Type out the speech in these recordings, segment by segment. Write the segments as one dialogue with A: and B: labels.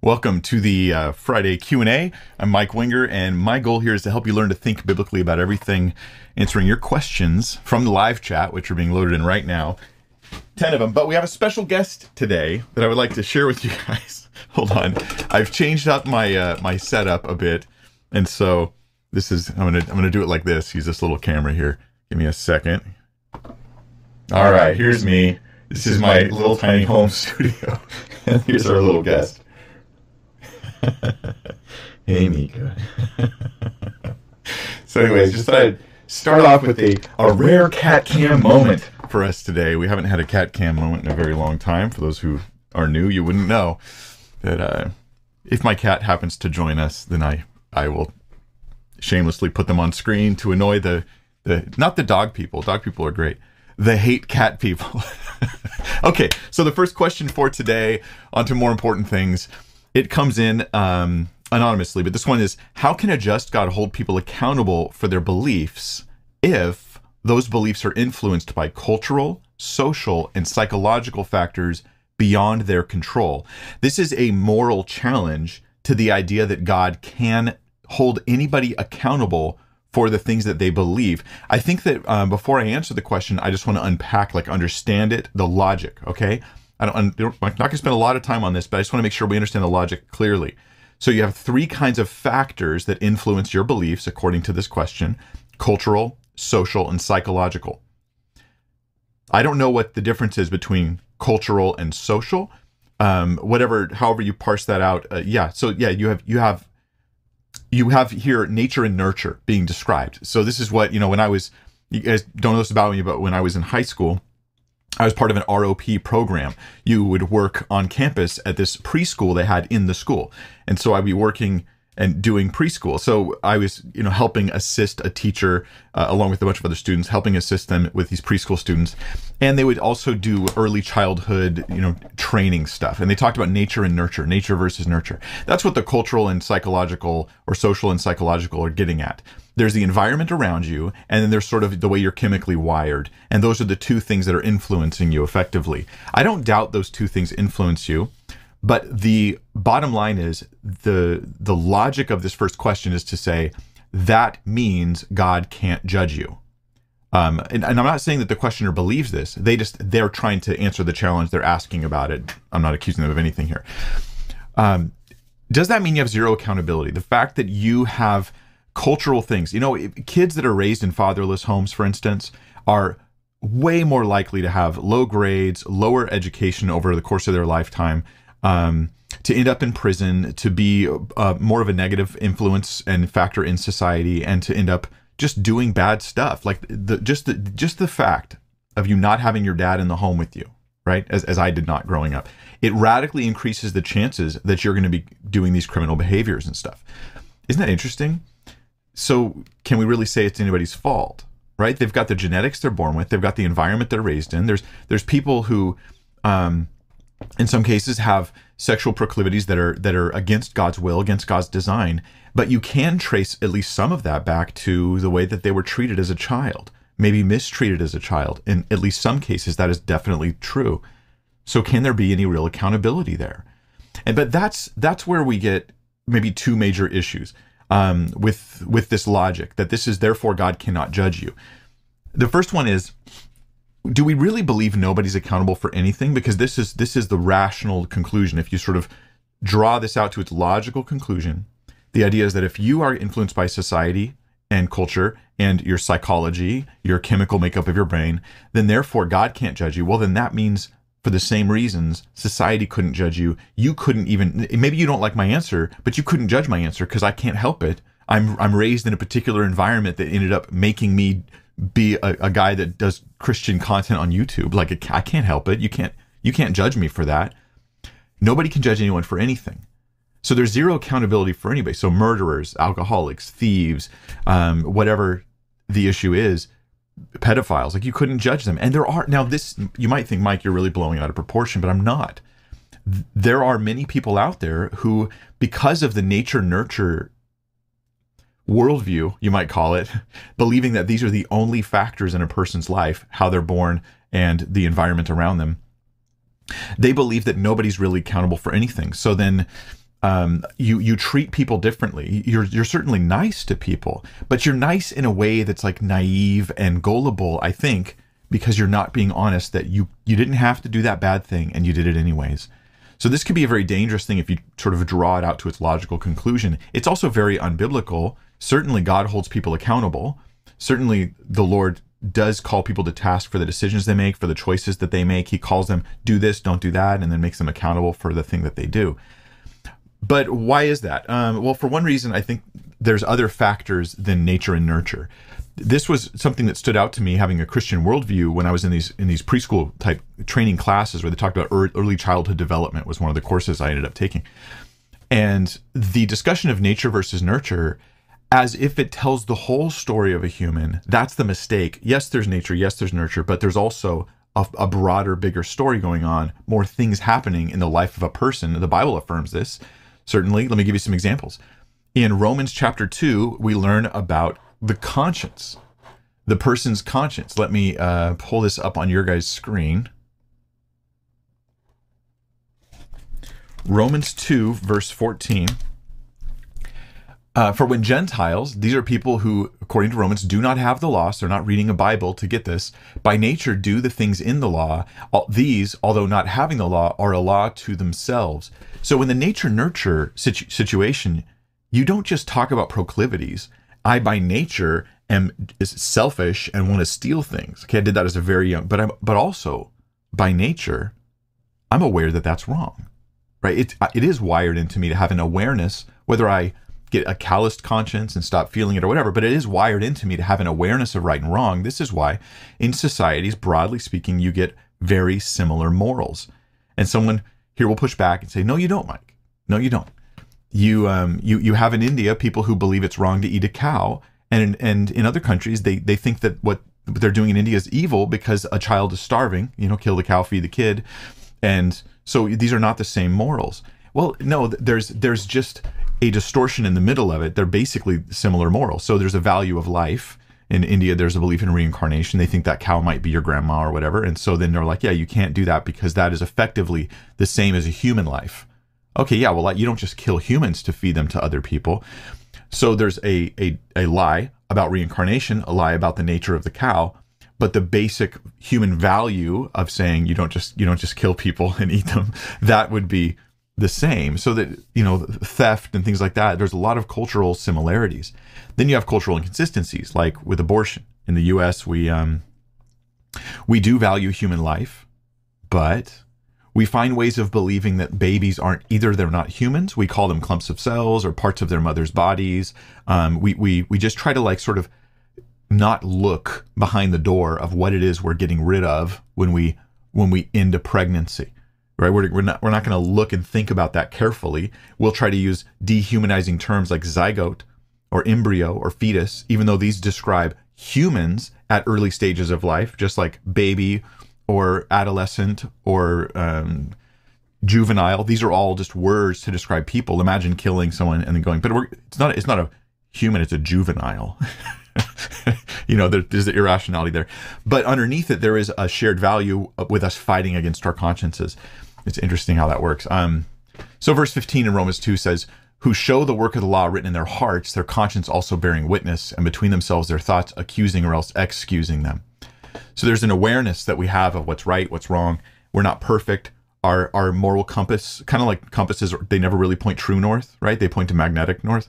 A: Welcome to the Friday Q&A. I'm Mike Winger, and my goal here is to help you learn to think biblically about everything, answering your questions from the live chat, which are being loaded in right now. 10 of them. But we have a special guest today that I would like to share with you guys. Hold on. I've changed up my my setup a bit, and so this is I'm gonna do it like this. Use this little camera here. Give me a second. All right, here's me. This is my little tiny home studio. And here's our little guest. Hey, Mika. So anyways, just thought I'd start off with a rare cat cam moment for us today. We haven't had a cat cam moment in a very long time. For those who are new, you wouldn't know that if my cat happens to join us, then I will shamelessly put them on screen to annoy the not the dog people. Dog people are great. The hate cat people. Okay, so the first question for today, on to more important things. It comes in anonymously, but this one is, how can a just God hold people accountable for their beliefs if those beliefs are influenced by cultural, social, and psychological factors beyond their control? This is a moral challenge to the idea that God can hold anybody accountable for the things that they believe. I think that before I answer the question, I just want to unpack, understand it, the logic, okay? I'm not going to spend a lot of time on this, but I just want to make sure we understand the logic clearly. So you have three kinds of factors that influence your beliefs, according to this question: cultural, social, and psychological. I don't know what the difference is between cultural and social. However you parse that out. You have here nature and nurture being described. So this is what, when I was, you guys don't know this about me, but when I was in high school, I was part of an ROP program. You would work on campus at this preschool they had in the school. And so I'd be working and doing preschool. So I was, helping assist a teacher along with a bunch of other students, helping assist them with these preschool students. And they would also do early childhood, training stuff. And they talked about nature and nurture, nature versus nurture. That's what the cultural and psychological, or social and psychological, are getting at. There's the environment around you, and then there's sort of the way you're chemically wired. And those are the two things that are influencing you effectively. I don't doubt those two things influence you. But the bottom line is, the logic of this first question is to say that means God can't judge you. And I'm not saying that the questioner believes this. They're trying to answer the challenge. They're asking about it. I'm not accusing them of anything here. Does that mean you have zero accountability? The fact that you have cultural things, kids that are raised in fatherless homes, for instance, are way more likely to have low grades, lower education over the course of their lifetime, to end up in prison, to be more of a negative influence and factor in society, and to end up just doing bad stuff. Just the fact of you not having your dad in the home with you, right? As I did not growing up, it radically increases the chances that you're going to be doing these criminal behaviors and stuff. Isn't that interesting? So can we really say it's anybody's fault, right? They've got the genetics they're born with. They've got the environment they're raised in. There's people who, in some cases, have sexual proclivities that are against God's will, against God's design. But you can trace at least some of that back to the way that they were treated as a child, maybe mistreated as a child. In at least some cases, that is definitely true. So can there be any real accountability there? But that's where we get maybe two major issues with this logic, that this is therefore God cannot judge you. The first one is, do we really believe nobody's accountable for anything? Because this is the rational conclusion. If you sort of draw this out to its logical conclusion, the idea is that if you are influenced by society and culture and your psychology, your chemical makeup of your brain, then therefore God can't judge you. Well, then that means, for the same reasons, society couldn't judge you. You couldn't even, maybe you don't like my answer, but you couldn't judge my answer because I can't help it. I'm raised in a particular environment that ended up making me be a guy that does Christian content on YouTube. I can't help it. You can't judge me for that. Nobody can judge anyone for anything. So there's zero accountability for anybody. So murderers, alcoholics, thieves, whatever the issue is, pedophiles, you couldn't judge them. And there are, now this, you might think, Mike, you're really blowing out of proportion, but I'm not. There are many people out there who, because of the nature-nurture worldview, you might call it, believing that these are the only factors in a person's life, how they're born and the environment around them, they believe that nobody's really accountable for anything. So then You treat people differently. You're certainly nice to people, but you're nice in a way that's like naive and gullible, I think, because you're not being honest that you didn't have to do that bad thing and you did it anyways. So this could be a very dangerous thing if you sort of draw it out to its logical conclusion. It's also very unbiblical. Certainly God holds people accountable. Certainly the Lord does call people to task for the decisions they make, for the choices that they make. He calls them, do this, don't do that, and then makes them accountable for the thing that they do. But why is that? Well, for one reason, I think there's other factors than nature and nurture. This was something that stood out to me, having a Christian worldview, when I was in these preschool type training classes where they talked about early childhood development was one of the courses I ended up taking. And the discussion of nature versus nurture, as if it tells the whole story of a human, that's the mistake. Yes, there's nature. Yes, there's nurture, but there's also a broader, bigger story going on, more things happening in the life of a person. The Bible affirms this. Certainly, let me give you some examples. In Romans chapter 2, we learn about the conscience, the person's conscience. Let me pull this up on your guys' screen. Romans 2, verse 14. For when Gentiles, these are people who, according to Romans, do not have the law, so they're not reading a Bible to get this, by nature do the things in the law. These, although not having the law, are a law to themselves. So in the nature-nurture situation, you don't just talk about proclivities. I, by nature, is selfish and want to steal things. Okay, I did that as a very young, but also, by nature, I'm aware that that's wrong, right? It is wired into me to have an awareness, whether I get a calloused conscience and stop feeling it or whatever, but it is wired into me to have an awareness of right and wrong. This is why in societies, broadly speaking, you get very similar morals. And someone here will push back and say, no, you don't, Mike. No, you don't. You have in India people who believe it's wrong to eat a cow. And in other countries, they think that what they're doing in India is evil because a child is starving, kill the cow, feed the kid. And so these are not the same morals. Well, no, there's just a distortion in the middle of it. They're basically similar morals. So there's a value of life. In India, there's a belief in reincarnation. They think that cow might be your grandma or whatever. And so then they're like, yeah, you can't do that because that is effectively the same as a human life. Okay, yeah, well, you don't just kill humans to feed them to other people. So there's a lie about reincarnation, a lie about the nature of the cow, but the basic human value of saying you don't just kill people and eat them, that would be the same. So that, theft and things like that, there's a lot of cultural similarities. Then you have cultural inconsistencies, like with abortion. In the US, we do value human life, but we find ways of believing that babies they're not humans. We call them clumps of cells or parts of their mother's bodies. We just try to sort of not look behind the door of what it is we're getting rid of when we end a pregnancy. Right? We're not going to look and think about that carefully. We'll try to use dehumanizing terms like zygote or embryo or fetus, even though these describe humans at early stages of life, just like baby or adolescent or juvenile. These are all just words to describe people. Imagine killing someone and then going, but it's not a human, it's a juvenile. There's the irrationality there. But underneath it, there is a shared value with us fighting against our consciences. It's interesting how that works. So verse 15 in Romans 2 says, who show the work of the law written in their hearts, their conscience also bearing witness, and between themselves their thoughts accusing or else excusing them. So there's an awareness that we have of what's right, what's wrong. We're not perfect. Our moral compass, kind of like compasses, they never really point true north, right? They point to magnetic north.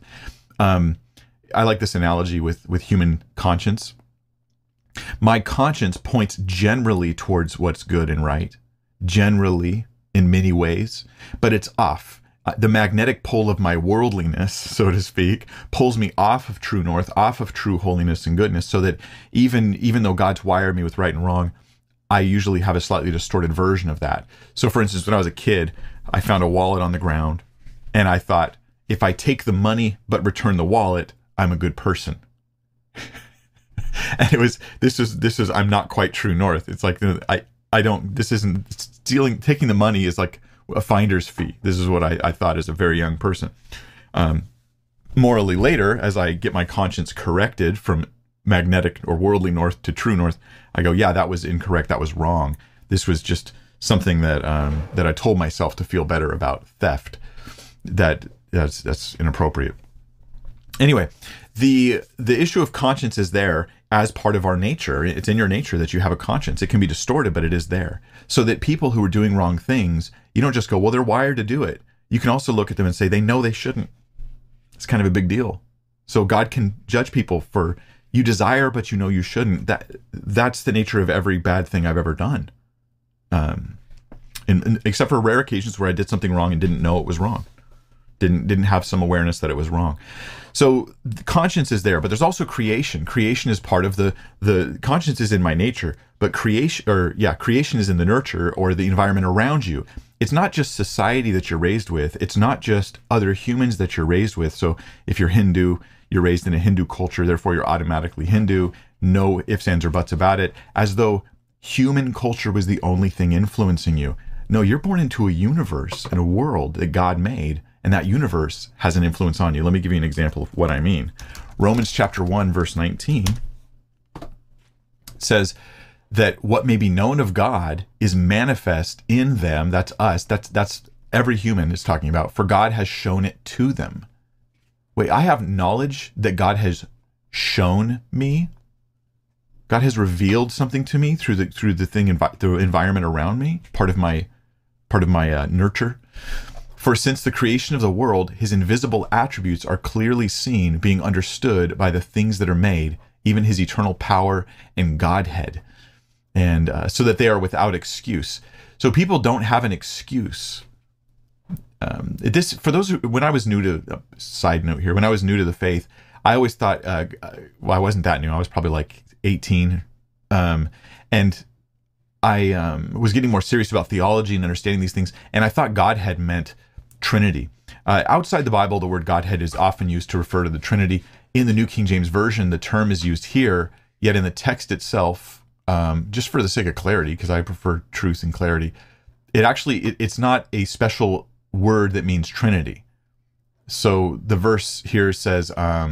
A: I like this analogy with human conscience. My conscience points generally towards what's good and right, generally in many ways, but it's off. The magnetic pole of my worldliness, so to speak, pulls me off of true north, off of true holiness and goodness, so that even though God's wired me with right and wrong, I usually have a slightly distorted version of that. So for instance, when I was a kid, I found a wallet on the ground, and I thought, if I take the money but return the wallet, I'm a good person. And this is I'm not quite true north. It's like this isn't stealing. Taking the money is like a finder's fee. This is what I thought as a very young person. Morally later, as I get my conscience corrected from magnetic or worldly north to true north, I go, yeah, that was incorrect. That was wrong. This was just something that I told myself to feel better about theft. that's inappropriate. Anyway, the issue of conscience is there as part of our nature. It's in your nature that you have a conscience. It can be distorted, but it is there. So that people who are doing wrong things, you don't just go, well, they're wired to do it. You can also look at them and say, they know they shouldn't. It's kind of a big deal. So God can judge people for, you desire, but you know you shouldn't. That's the nature of every bad thing I've ever done. Except for rare occasions where I did something wrong and didn't know it was wrong. Didn't have some awareness that it was wrong. So the conscience is there, but there's also creation. Creation is part of the conscience is in my nature, but creation is in the nurture or the environment around you. It's not just society that you're raised with. It's not just other humans that you're raised with. So if you're Hindu, you're raised in a Hindu culture, therefore you're automatically Hindu. No ifs, ands, or buts about it, as though human culture was the only thing influencing you. No, you're born into a universe and a world that God made, and that universe has an influence on you. Let me give you an example of what I mean. Romans chapter 1, verse 19 says that what may be known of God is manifest in them. That's us. That's every human is talking about. For God has shown it to them. Wait, I have knowledge that God has shown me. God has revealed something to me through the environment around me, part of my nurture. For since the creation of the world, his invisible attributes are clearly seen, being understood by the things that are made, even his eternal power and Godhead, and so that they are without excuse. So people don't have an excuse. For those who, when I was new to, side note here, when I was new to the faith, I always thought, I wasn't that new. I was probably like 18. And I was getting more serious about theology and understanding these things. And I thought Godhead meant Trinity. Outside the Bible, the word Godhead is often used to refer to the Trinity. In the New King James Version, the term is used here, yet in the text itself, just for the sake of clarity, because I prefer truth and clarity, it's not a special word that means Trinity. So the verse here says,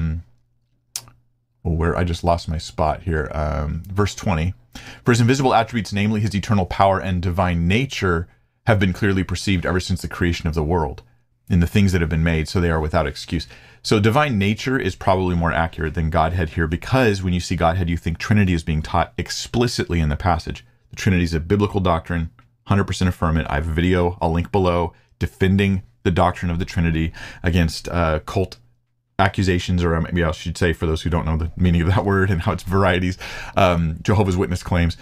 A: where I just lost my spot here, verse 20, for his invisible attributes, namely his eternal power and divine nature, have been clearly perceived ever since the creation of the world in the things that have been made, so they are without excuse. So divine nature is probably more accurate than Godhead here, because when you see Godhead, you think Trinity is being taught explicitly in the passage. The Trinity is a biblical doctrine, 100% affirm it. I have a video, I'll link below, defending the doctrine of the Trinity against cult accusations, or maybe I should say, for those who don't know the meaning of that word and how it's varieties, Jehovah's Witness claims,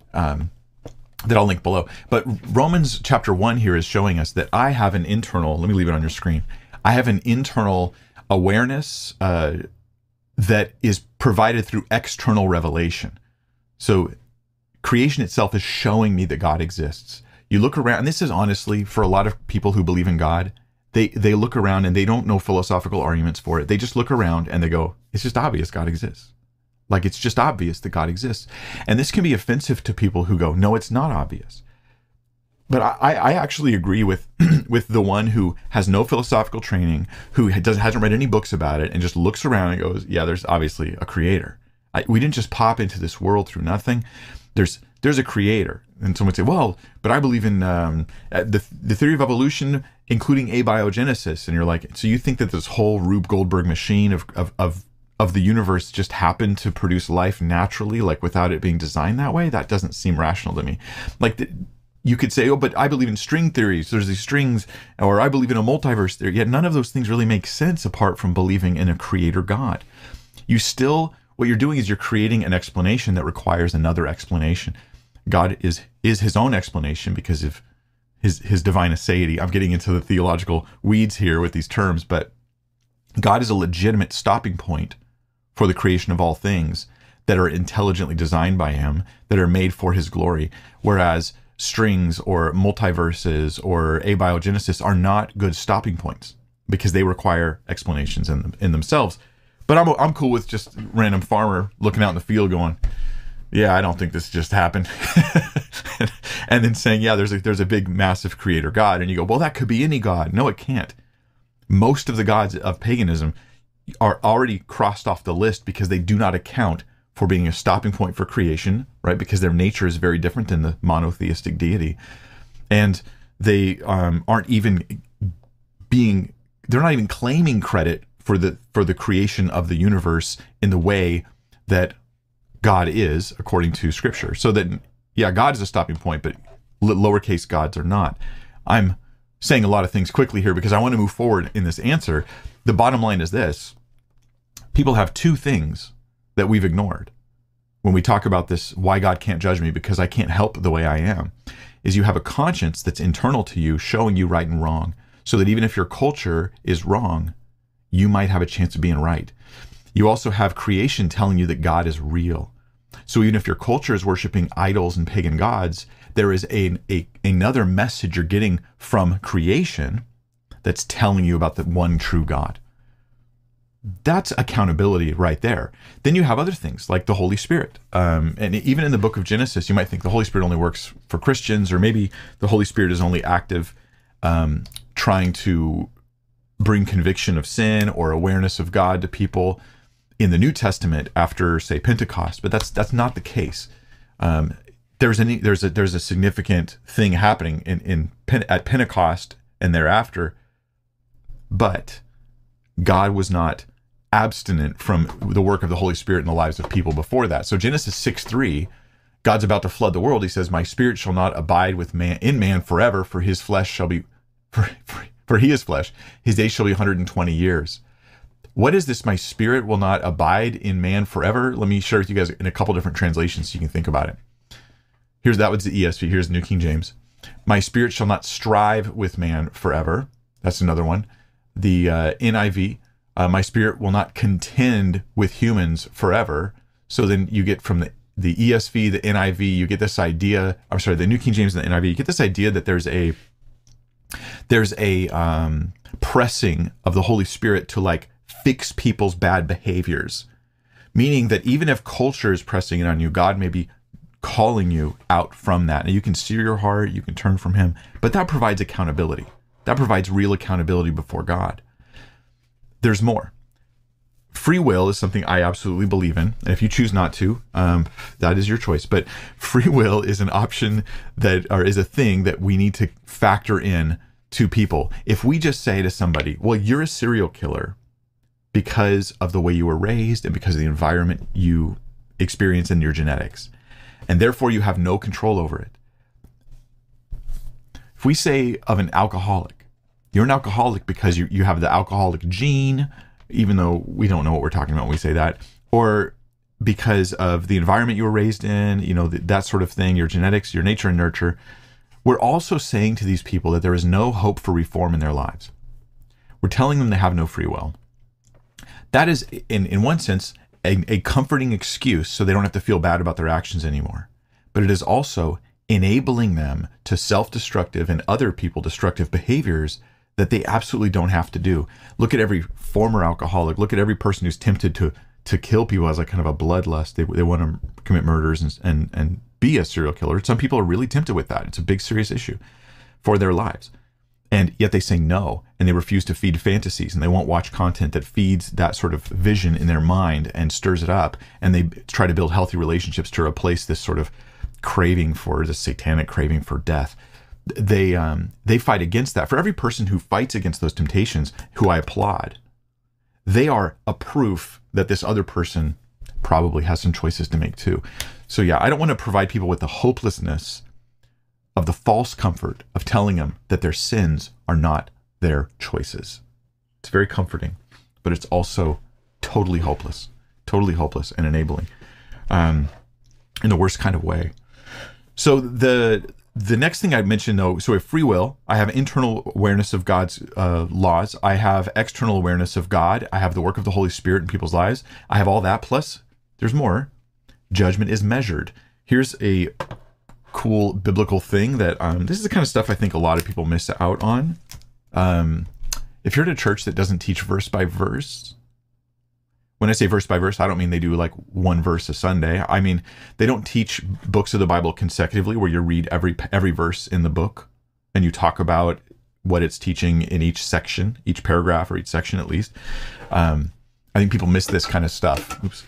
A: that I'll link below. But Romans chapter 1 here is showing us that I have an internal, let me leave it on your screen, I have an internal awareness that is provided through external revelation. So creation itself is showing me that God exists. You look around, and this is honestly, for a lot of people who believe in God, they look around and they don't know philosophical arguments for it. They just look around and they go, it's just obvious God exists. Like, it's just obvious that God exists. And this can be offensive to people who go, no, it's not obvious. But I actually agree with with the one who has no philosophical training, who hasn't read any books about it, and just looks around and goes, yeah, there's obviously a creator. We didn't just pop into this world through nothing. There's a creator. And someone would say, well, but I believe in the theory of evolution, including abiogenesis. And you're like, so you think that this whole Rube Goldberg machine of the universe just happened to produce life naturally, like without it being designed that way? That doesn't seem rational to me. Like, you could say, oh, but I believe in string theories. There's these strings, or I believe in a multiverse theory. Yet none of those things really make sense apart from believing in a creator God. What you're doing is you're creating an explanation that requires another explanation. God is his own explanation because of his divine aseity. I'm getting into the theological weeds here with these terms, but God is a legitimate stopping point for the creation of all things that are intelligently designed by him, that are made for his glory, whereas strings or multiverses or abiogenesis are not good stopping points because they require explanations in themselves. But I'm cool with just random farmer looking out in the field going, yeah, I don't think this just happened. and then saying, yeah, there's a big, massive creator God. And you go, well, that could be any God. No, it can't. Most of the gods of paganism are already crossed off the list because they do not account for being a stopping point for creation, right? Because their nature is very different than the monotheistic deity. And they aren't even being claiming credit for the creation of the universe in the way that God is according to Scripture. So that, yeah, God is a stopping point, but lowercase gods are not. I'm saying a lot of things quickly here because I want to move forward in this answer. The bottom line is this: people have two things that we've ignored when we talk about this, why God can't judge me because I can't help the way I am, is you have a conscience that's internal to you showing you right and wrong, so that even if your culture is wrong, you might have a chance of being right. You also have creation telling you that God is real. So even if your culture is worshiping idols and pagan gods, there is another message you're getting from creation that's telling you about the one true God. That's accountability right there. Then you have other things like the Holy Spirit. And even in the book of Genesis, you might think the Holy Spirit only works for Christians, or maybe the Holy Spirit is only active trying to bring conviction of sin or awareness of God to people in the New Testament after, say, Pentecost. But that's not the case. There's a significant thing happening at Pentecost and thereafter, but God was not abstinent from the work of the Holy Spirit in the lives of people before that. So Genesis 6:3, God's about to flood the world. He says, "My spirit shall not abide with man in man forever, for his flesh shall be for he is flesh. His days shall be 120 years." What is this? My spirit will not abide in man forever. Let me share with you guys in a couple different translations so you can think about it. That was the ESV. Here's the New King James. My spirit shall not strive with man forever. That's another one. The NIV, my spirit will not contend with humans forever. So then you get from the ESV, the NIV, you get this idea, the New King James and the NIV, you get this idea that there's a pressing of the Holy Spirit to like fix people's bad behaviors. Meaning that even if culture is pressing it on you, God may be calling you out from that. And you can steer your heart, you can turn from him, but that provides accountability. That provides real accountability before God. There's more. Free will is something I absolutely believe in. And if you choose not to, that is your choice. But free will is an option is a thing that we need to factor in to people. If we just say to somebody, well, you're a serial killer because of the way you were raised and because of the environment you experience in your genetics, and therefore you have no control over it. If we say of an alcoholic, you're an alcoholic because you have the alcoholic gene, even though we don't know what we're talking about when we say that, or because of the environment you were raised in, that sort of thing, your genetics, your nature and nurture, we're also saying to these people that there is no hope for reform in their lives. We're telling them they have no free will. That is, in one sense, a comforting excuse so they don't have to feel bad about their actions anymore. But it is also enabling them to self-destructive and other people destructive behaviors that they absolutely don't have to do. Look at every former alcoholic. Look at every person who's tempted to kill people as a kind of a bloodlust. They want to commit murders and be a serial killer. Some people are really tempted with that. It's a big, serious issue for their lives. And yet they say no, and they refuse to feed fantasies, and they won't watch content that feeds that sort of vision in their mind and stirs it up, and they try to build healthy relationships to replace this sort of craving for, this satanic craving for death. They fight against that. For every person who fights against those temptations, who I applaud, they are a proof that this other person probably has some choices to make too. So yeah, I don't want to provide people with the hopelessness of the false comfort of telling them that their sins are not their choices. It's very comforting, but it's also totally hopeless and enabling, in the worst kind of way. So the next thing I mentioned, though, so I have free will, I have internal awareness of God's laws, I have external awareness of God, I have the work of the Holy Spirit in people's lives, I have all that, plus there's more. Judgment is measured. Here's a cool biblical thing that this is the kind of stuff I think a lot of people miss out on. If you're at a church that doesn't teach verse by verse, when I say verse by verse, I don't mean they do like one verse a Sunday. I mean, they don't teach books of the Bible consecutively where you read every verse in the book and you talk about what it's teaching in each section, each paragraph or each section at least. I think people miss this kind of stuff. Oops.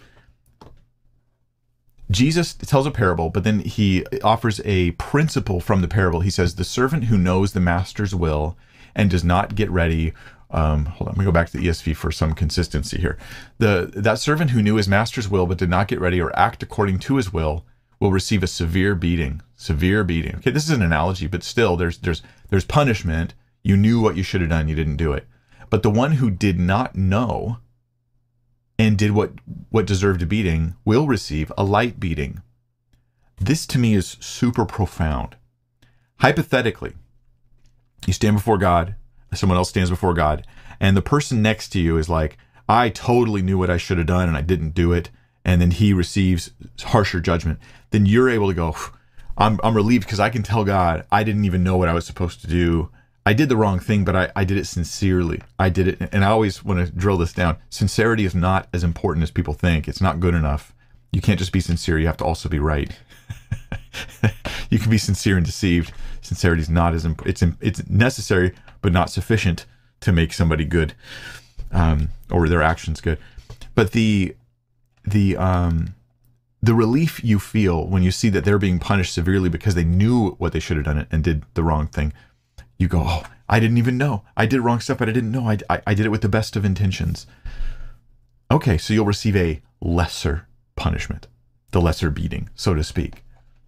A: Jesus tells a parable, but then he offers a principle from the parable. He says, the servant who knows the master's will and does not get ready Hold on, let me go back to the ESV for some consistency here. That servant who knew his master's will but did not get ready or act according to his will receive a severe beating. Severe beating. Okay, this is an analogy, but still, there's punishment. You knew what you should have done, you didn't do it. But the one who did not know and did what deserved a beating will receive a light beating. This to me is super profound. Hypothetically, you stand before God, someone else stands before God, and the person next to you is like, I totally knew what I should have done and I didn't do it, and then he receives harsher judgment. Then you're able to go, I'm relieved because I can tell God I didn't even know what I was supposed to do. I did the wrong thing, but I did it sincerely. I did it, and I always want to drill this down. Sincerity is not as important as people think. It's not good enough. You can't just be sincere. You have to also be right. You can be sincere and deceived. Sincerity is not as important. It's necessary, but not sufficient to make somebody good, or their actions good. But the relief you feel when you see that they're being punished severely because they knew what they should have done and did the wrong thing, you go, oh, I didn't even know. I did wrong stuff, but I didn't know. I did it with the best of intentions. Okay, so you'll receive a lesser punishment, the lesser beating, so to speak.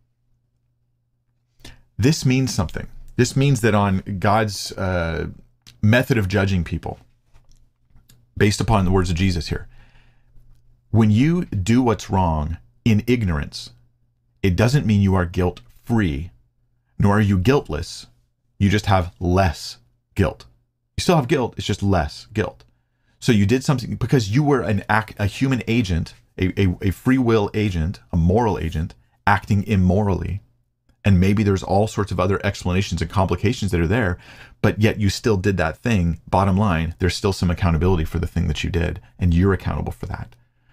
A: This means something. This means that on God's method of judging people, based upon the words of Jesus here, when you do what's wrong in ignorance, it doesn't mean you are guilt-free, nor are you guiltless. You just have less guilt. You still have guilt, it's just less guilt. So you did something because you were a human agent, a free will agent, a moral agent, acting immorally. And maybe there's all sorts of other explanations and complications that are there, but yet you still did that thing. Bottom line, there's still some accountability for the thing that you did, and you're accountable for that.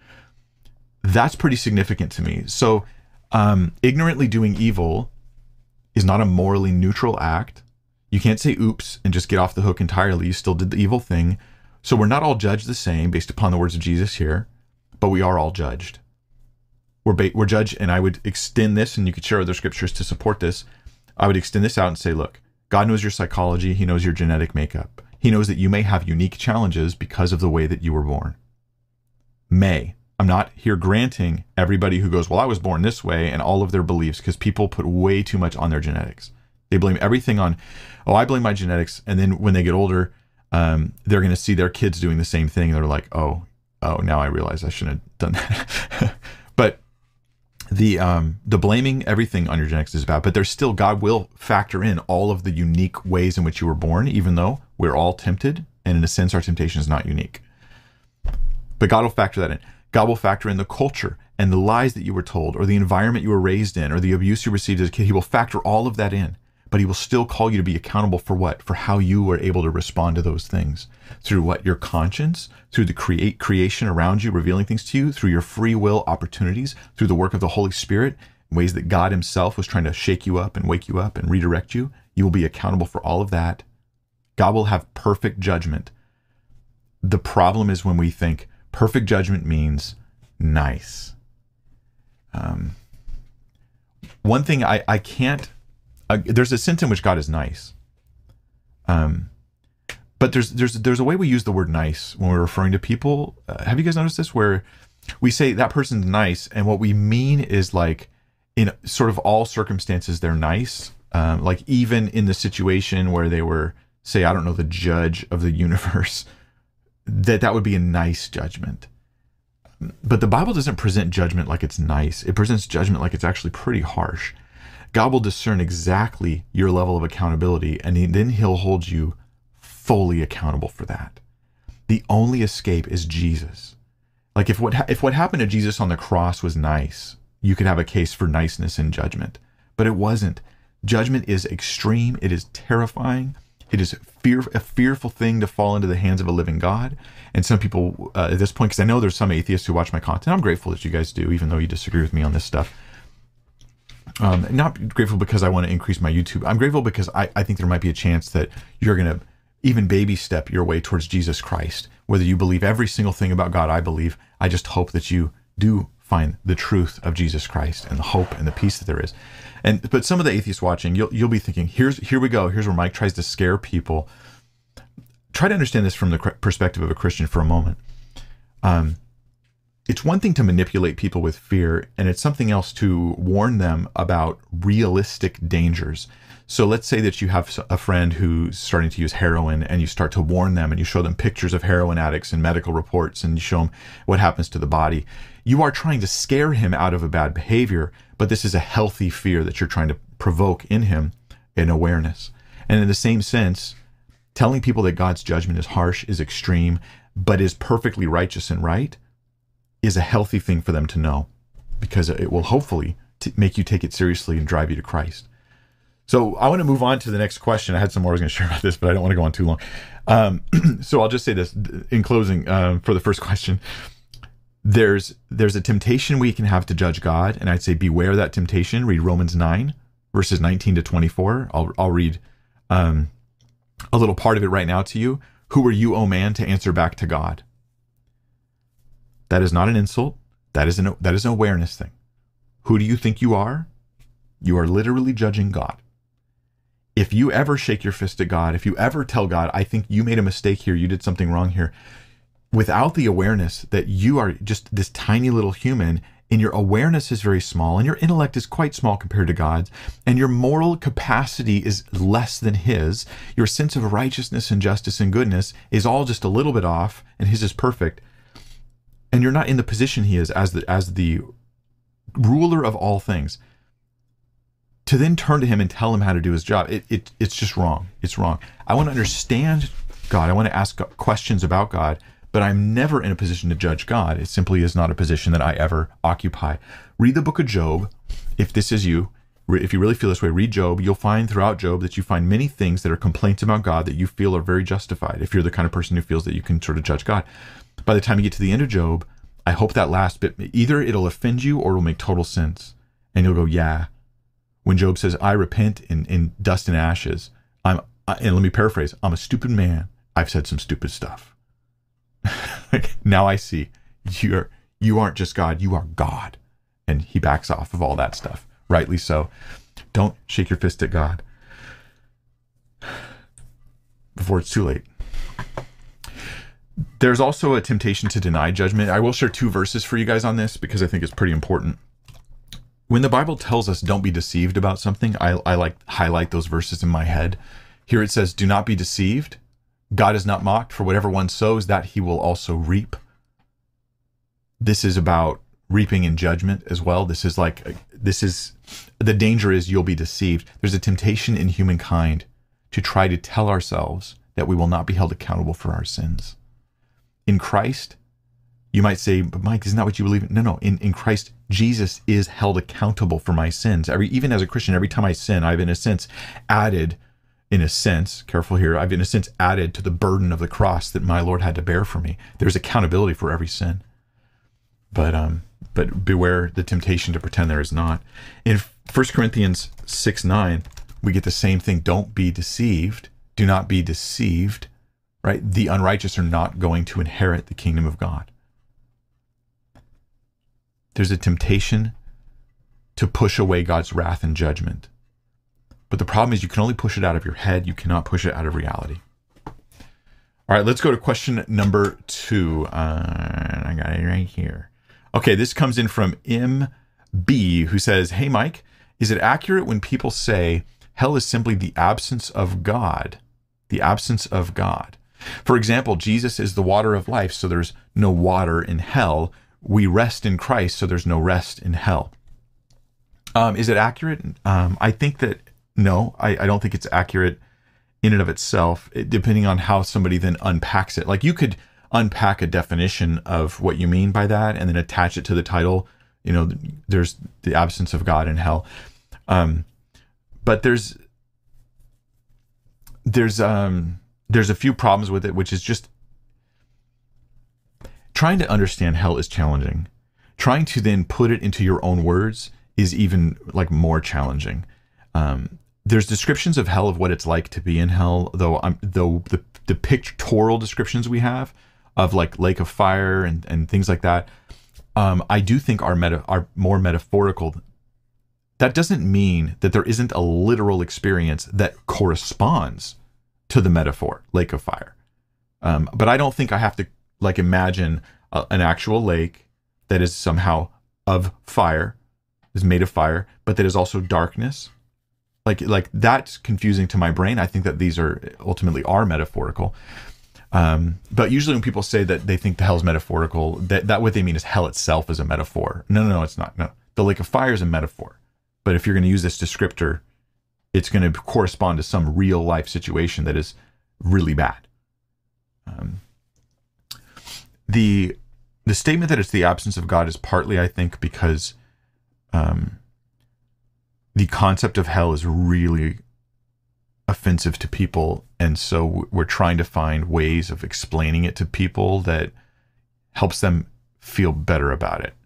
A: That's pretty significant to me. So ignorantly doing evil is not a morally neutral act. You can't say oops and just get off the hook entirely. You still did the evil thing. So we're not all judged the same based upon the words of Jesus here, but we are all judged. We're judged, and I would extend this, and you could share other scriptures to support this. I would extend this out and say, look, God knows your psychology. He knows your genetic makeup. He knows that you may have unique challenges because of the way that you were born. I'm not here granting everybody who goes, well, I was born this way, and all of their beliefs, because people put way too much on their genetics. They blame everything on, oh, I blame my genetics. And then when they get older, they're going to see their kids doing the same thing. And they're like, oh, now I realize I shouldn't have done that. But the blaming everything on your genetics is bad, but there's still, God will factor in all of the unique ways in which you were born, even though we're all tempted. And in a sense, our temptation is not unique. But God will factor that in. God will factor in the culture and the lies that you were told, or the environment you were raised in, or the abuse you received as a kid. He will factor all of that in, but he will still call you to be accountable for what? For how you were able to respond to those things. Through what? Your conscience, through the creation around you, revealing things to you, through your free will opportunities, through the work of the Holy Spirit, in ways that God himself was trying to shake you up and wake you up and redirect you. You will be accountable for all of that. God will have perfect judgment. The problem is when we think perfect judgment means nice. One thing I can't, there's a sense in which God is nice. But there's a way we use the word nice when we're referring to people. Have you guys noticed this? Where we say that person's nice, and what we mean is like in sort of all circumstances they're nice. Like even in the situation where they were, say, I don't know, the judge of the universe, that would be a nice judgment. But the Bible doesn't present judgment like it's nice. It presents judgment like it's actually pretty harsh. God will discern exactly your level of accountability, and then he'll hold you fully accountable for that. The only escape is Jesus. Like if what happened to Jesus on the cross was nice, you could have a case for niceness in judgment, but it wasn't. Judgment is extreme. It is terrifying. It is a fearful thing to fall into the hands of a living God. And some people at this point, because I know there's some atheists who watch my content. I'm grateful that you guys do, even though you disagree with me on this stuff. Not grateful because I want to increase my YouTube. I'm grateful because I think there might be a chance that you're going to even baby step your way towards Jesus Christ. Whether you believe every single thing about God I believe, I just hope that you do find the truth of Jesus Christ and the hope and the peace that there is. But some of the atheists watching, you'll be thinking, here we go. Here's where Mike tries to scare people. try to understand this from the perspective of a Christian for a moment. It's one thing to manipulate people with fear, and it's something else to warn them about realistic dangers. So let's say that you have a friend who's starting to use heroin, and you start to warn them, and you show them pictures of heroin addicts and medical reports, and you show them what happens to the body. You are trying to scare him out of a bad behavior, but this is a healthy fear that you're trying to provoke in him an awareness. And in the same sense, telling people that God's judgment is harsh, is extreme, but is perfectly righteous and right, is a healthy thing for them to know, because it will hopefully make you take it seriously and drive you to Christ. So I want to move on to the next question. I had some more I was going to share about this, but I don't want to go on too long. So I'll just say this in closing for the first question. There's a temptation we can have to judge God, and I'd say beware that temptation. Read Romans 9, verses 19 to 24. I'll read a little part of it right now to you. Who are you, O man, to answer back to God? That is not an insult. That is an awareness thing. Who do you think you are? You are literally judging God. If you ever shake your fist at God, if you ever tell God, I think you made a mistake here, you did something wrong here, without the awareness that you are just this tiny little human, and your awareness is very small, and your intellect is quite small compared to God's, and your moral capacity is less than his, your sense of righteousness and justice and goodness is all just a little bit off, and his is perfect, and you're not in the position he is as the ruler of all things, to then turn to him and tell him how to do his job, it's just wrong. It's wrong. I want to understand God. I want to ask questions about God, but I'm never in a position to judge God. It simply is not a position that I ever occupy. Read the book of Job. If this is you, if you really feel this way, read Job. You'll find throughout Job that you find many things that are complaints about God that you feel are very justified, if you're the kind of person who feels that you can sort of judge God. By the time you get to the end of Job, I hope that last bit, either it'll offend you or it'll make total sense. And you'll go, yeah. When Job says, I repent in dust and ashes, and let me paraphrase, I'm a stupid man. I've said some stupid stuff. Now I see you aren't just God, you are God. And he backs off of all that stuff. Rightly so. Don't shake your fist at God before it's too late. There's also a temptation to deny judgment. I will share 2 verses for you guys on this because I think it's pretty important. When the Bible tells us don't be deceived about something, I like highlight those verses in my head. Here it says, do not be deceived. God is not mocked, for whatever one sows, that he will also reap. This is about reaping in judgment as well. The danger is you'll be deceived. There's a temptation in humankind to try to tell ourselves that we will not be held accountable for our sins. In Christ, you might say, but Mike, isn't that what you believe in? No. In Christ, Jesus is held accountable for my sins. Even as a Christian, every time I sin, I've in a sense added to the burden of the cross that my Lord had to bear for me. There's accountability for every sin. But beware the temptation to pretend there is not. In 1 Corinthians 6:9, we get the same thing. Don't be deceived. Do not be deceived, right? The unrighteous are not going to inherit the kingdom of God. There's a temptation to push away God's wrath and judgment. But the problem is you can only push it out of your head. You cannot push it out of reality. All right, let's go to question number 2. I got it right here. Okay, this comes in from MB, who says, hey, Mike, is it accurate when people say hell is simply the absence of God? The absence of God. For example, Jesus is the water of life, so there's no water in hell. We rest in Christ, so there's no rest in hell. Is it accurate? I think that, no, I don't think it's accurate in and of itself, depending on how somebody then unpacks it. Like you could unpack a definition of what you mean by that and then attach it to the title. There's the absence of God in hell. But there's a few problems with it, which is just trying to understand hell is challenging. Trying to then put it into your own words is even more challenging. There's descriptions of hell, of what it's like to be in hell, though the pictorial descriptions we have of lake of fire and things like that, I do think are more metaphorical. That doesn't mean that there isn't a literal experience that corresponds to the metaphor, lake of fire. But I don't think I have to like imagine an actual lake that is somehow of fire, is made of fire, but that is also darkness. Like that's confusing to my brain. I think that these ultimately are metaphorical. But usually when people say that they think the hell is metaphorical, that what they mean is hell itself is a metaphor. No, it's not. No, the lake of fire is a metaphor. But if you're going to use this descriptor, it's going to correspond to some real life situation that is really bad. The statement that it's the absence of God is partly, I think, because the concept of hell is really offensive to people, and so we're trying to find ways of explaining it to people that helps them feel better about it.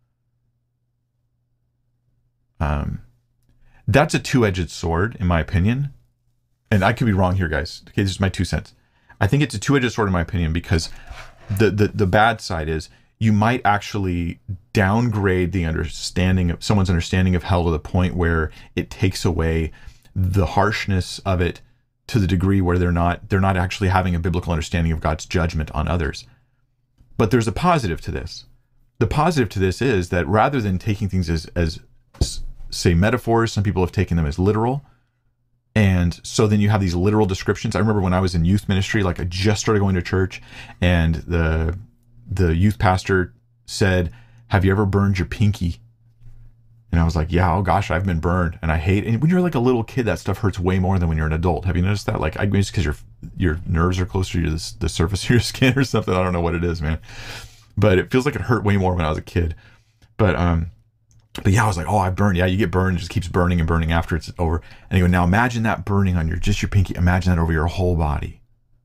A: That's a two-edged sword, in my opinion, and I could be wrong here, guys. Okay, this is my 2 cents. I think it's a two-edged sword, in my opinion, because the bad side is you might actually downgrade the understanding of someone's understanding of hell to the point where it takes away the harshness of it to the degree where they're not actually having a biblical understanding of God's judgment on others. But there's a positive to this. The positive to this is that rather than taking things as say metaphors, some people have taken them as literal. And so then you have these literal descriptions. I remember when I was in youth ministry, like I just started going to church, and the youth pastor said, "Have you ever burned your pinky?" And I was like, "Yeah, oh gosh, I've been burned, and I hate it." And when you're like a little kid, that stuff hurts way more than when you're an adult. Have you noticed that? Like, I guess because your nerves are closer to the surface of your skin or something. I don't know what it is, man. But it feels like it hurt way more when I was a kid. But yeah, I was like, "Oh, I burned." Yeah, you get burned, it just keeps burning and burning after it's over. And he goes, "Now imagine that burning on just your pinky. Imagine that over your whole body.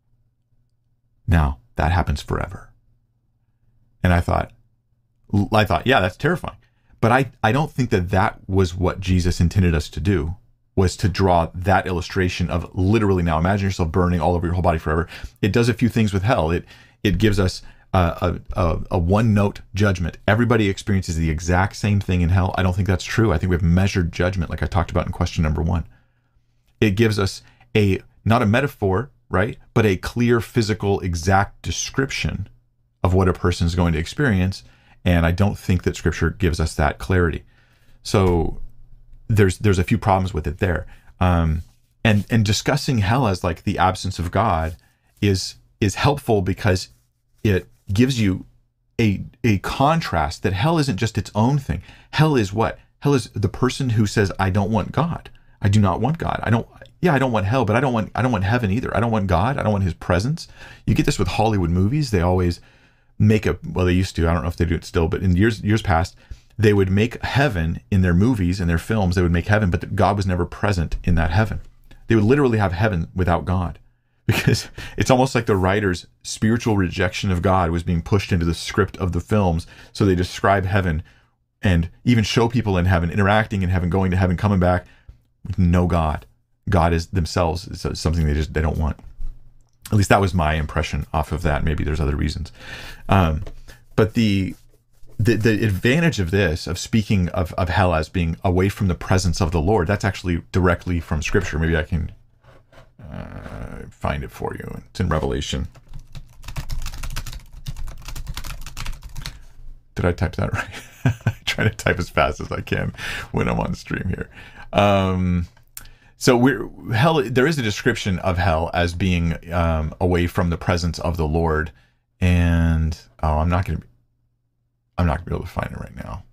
A: Now that happens forever." And I thought, yeah, that's terrifying. But I don't think that was what Jesus intended us to do, was to draw that illustration of literally, now imagine yourself burning all over your whole body forever. It does a few things with hell. It gives us a one-note judgment. Everybody experiences the exact same thing in hell. I don't think that's true. I think we have measured judgment, like I talked about in question number 1. It gives us not a metaphor, right, but a clear, physical, exact description of what a person is going to experience. And I don't think that Scripture gives us that clarity. So there's a few problems with it there. And discussing hell as like the absence of God is helpful because it gives you a contrast that hell isn't just its own thing. Hell is what? Hell is the person who says, "I don't want God. I do not want God. I don't want hell, but I don't want heaven either. I don't want God. I don't want his presence." You get this with Hollywood movies. They always they used to, I don't know if they do it still, but in years past, they would make heaven in their movies and their films. They would make heaven, but God was never present in that heaven. They would literally have heaven without God, because it's almost like the writer's spiritual rejection of God was being pushed into the script of the films. So they describe heaven and even show people in heaven, interacting in heaven, going to heaven, coming back with no God. God is themselves is something they don't want. At least that was my impression off of that. Maybe there's other reasons. But the advantage of this, of speaking of hell as being away from the presence of the Lord, that's actually directly from Scripture. Maybe I can find it for you. It's in Revelation. Did I type that right? I try to type as fast as I can when I'm on stream here. So there is a description of hell as being away from the presence of the Lord, and I'm not gonna be able to find it right now.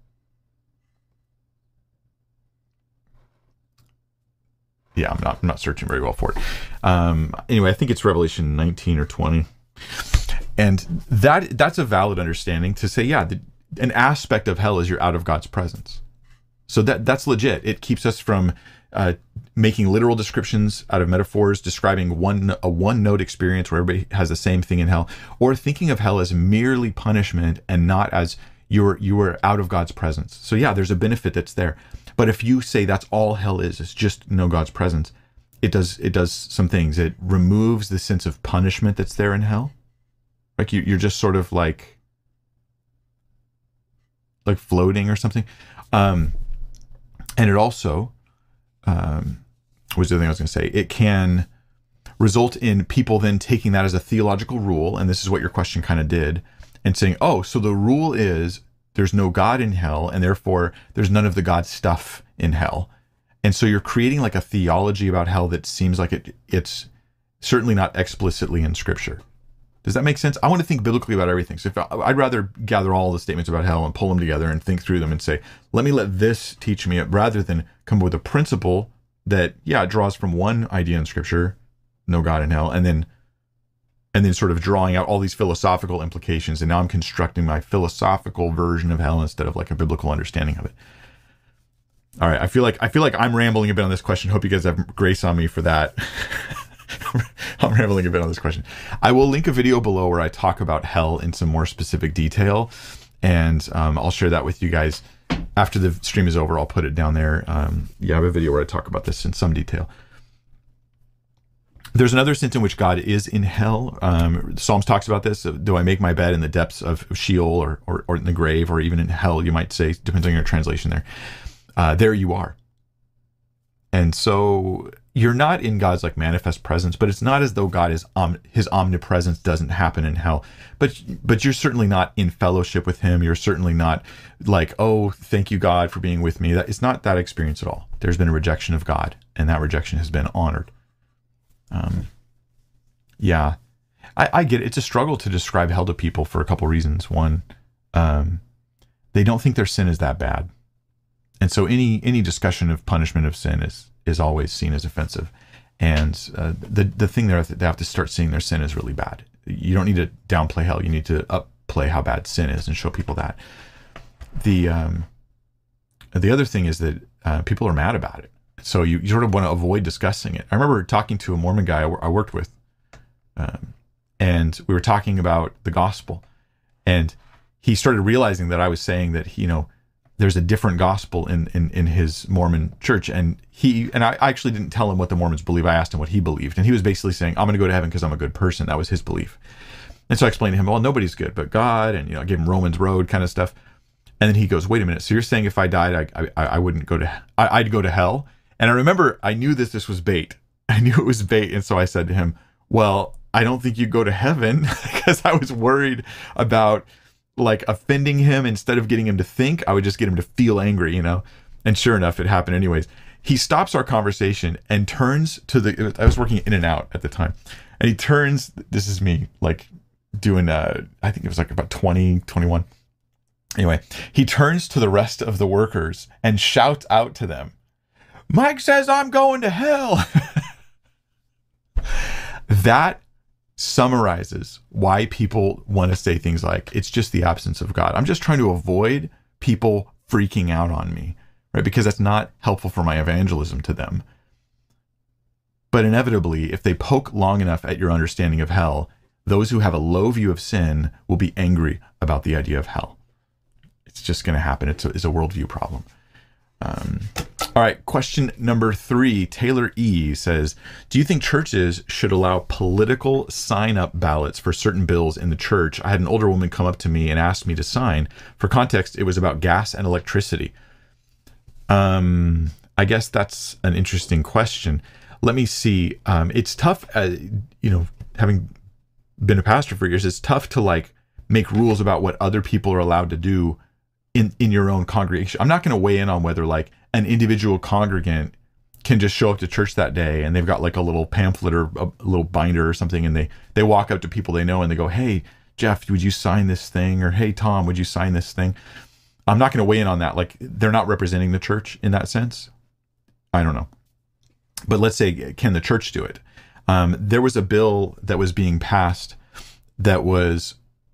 A: Yeah, I'm not searching very well for it. Anyway, I think it's Revelation 19 or 20, and that's a valid understanding to say, yeah, an aspect of hell is you're out of God's presence. So that's legit. It keeps us from making literal descriptions out of metaphors, describing a one-note experience where everybody has the same thing in hell, or thinking of hell as merely punishment and not as you are out of God's presence. So yeah, there's a benefit that's there. But if you say that's all hell is, it's just no God's presence, it does some things. It removes the sense of punishment that's there in hell. Like you're just sort of like floating or something. And it also, what was the other thing I was going to say? It can result in people then taking that as a theological rule, and this is what your question kind of did, and saying, oh, so the rule is there's no God in hell, and therefore there's none of the God stuff in hell. And so you're creating like a theology about hell that seems like it's certainly not explicitly in Scripture. Does that make sense? I want to think biblically about everything. So I'd rather gather all the statements about hell and pull them together and think through them and say, let this teach me, rather than come up with a principle that, yeah, it draws from one idea in Scripture, no God in hell, and then sort of drawing out all these philosophical implications. And now I'm constructing my philosophical version of hell instead of like a biblical understanding of it. All right. I feel like I'm rambling a bit on this question. Hope you guys have grace on me for that. I'm rambling a bit on this question. I will link a video below where I talk about hell in some more specific detail. And I'll share that with you guys after the stream is over. I'll put it down there. I have a video where I talk about this in some detail. There's another sense in which God is in hell. Psalms talks about this. Do I make my bed in the depths of Sheol or in the grave, or even in hell, you might say, depends on your translation there. There you are. And so you're not in God's like manifest presence, but it's not as though God is his omnipresence doesn't happen in hell. But you're certainly not in fellowship with him. You're certainly not like, oh, thank you, God, for being with me. It's not that experience at all. There's been a rejection of God, and that rejection has been honored. I get it. It's a struggle to describe hell to people for a couple reasons. One, they don't think their sin is that bad. And so any discussion of punishment of sin is always seen as offensive. And the thing there, they have to start seeing their sin is really bad. You don't need to downplay hell. You need to upplay how bad sin is and show people that. The other thing is that people are mad about it. So you sort of want to avoid discussing it. I remember talking to a Mormon guy I worked with, and we were talking about the gospel, and he started realizing that I was saying that there's a different gospel in his Mormon church, and I actually didn't tell him what the Mormons believe. I asked him what he believed, and he was basically saying, I'm going to go to heaven because I'm a good person. That was his belief. And so I explained to him, well, nobody's good but God, and I gave him Romans Road kind of stuff. And then he goes, wait a minute, so you're saying if I died, I wouldn't go to, I'd go to hell? And I remember I knew this was bait. I knew it was bait, and so I said to him, well, I don't think you'd go to heaven, because I was worried about like offending him. Instead of getting him to think, I would just get him to feel angry, and sure enough, it happened anyways. He stops our conversation and turns to I was working In-N-Out at the time, and he turns, this is me like doing I think it was like about 20, 21. Anyway, he turns to the rest of the workers and shouts out to them, Mike says I'm going to hell. That summarizes why people want to say things like, it's just the absence of God. I'm just trying to avoid people freaking out on me, right? Because that's not helpful for my evangelism to them. But inevitably, if they poke long enough at your understanding of hell, those who have a low view of sin will be angry about the idea of hell. It's just going to happen. It's a worldview problem. All right, question number 3. Taylor E says, do you think churches should allow political sign-up ballots for certain bills in the church? I had an older woman come up to me and asked me to sign. For context, it was about gas and electricity. I guess that's an interesting question. Let me see. It's tough, having been a pastor for years, it's tough to like make rules about what other people are allowed to do in your own congregation. I'm not going to weigh in on whether like an individual congregant can just show up to church that day and they've got like a little pamphlet or a little binder or something, and they walk up to people they know and they go, hey, Jeff, would you sign this thing? Or hey, Tom, would you sign this thing? I'm not going to weigh in on that. Like, they're not representing the church in that sense. I don't know. But let's say, can the church do it? There was a bill that was being passed that was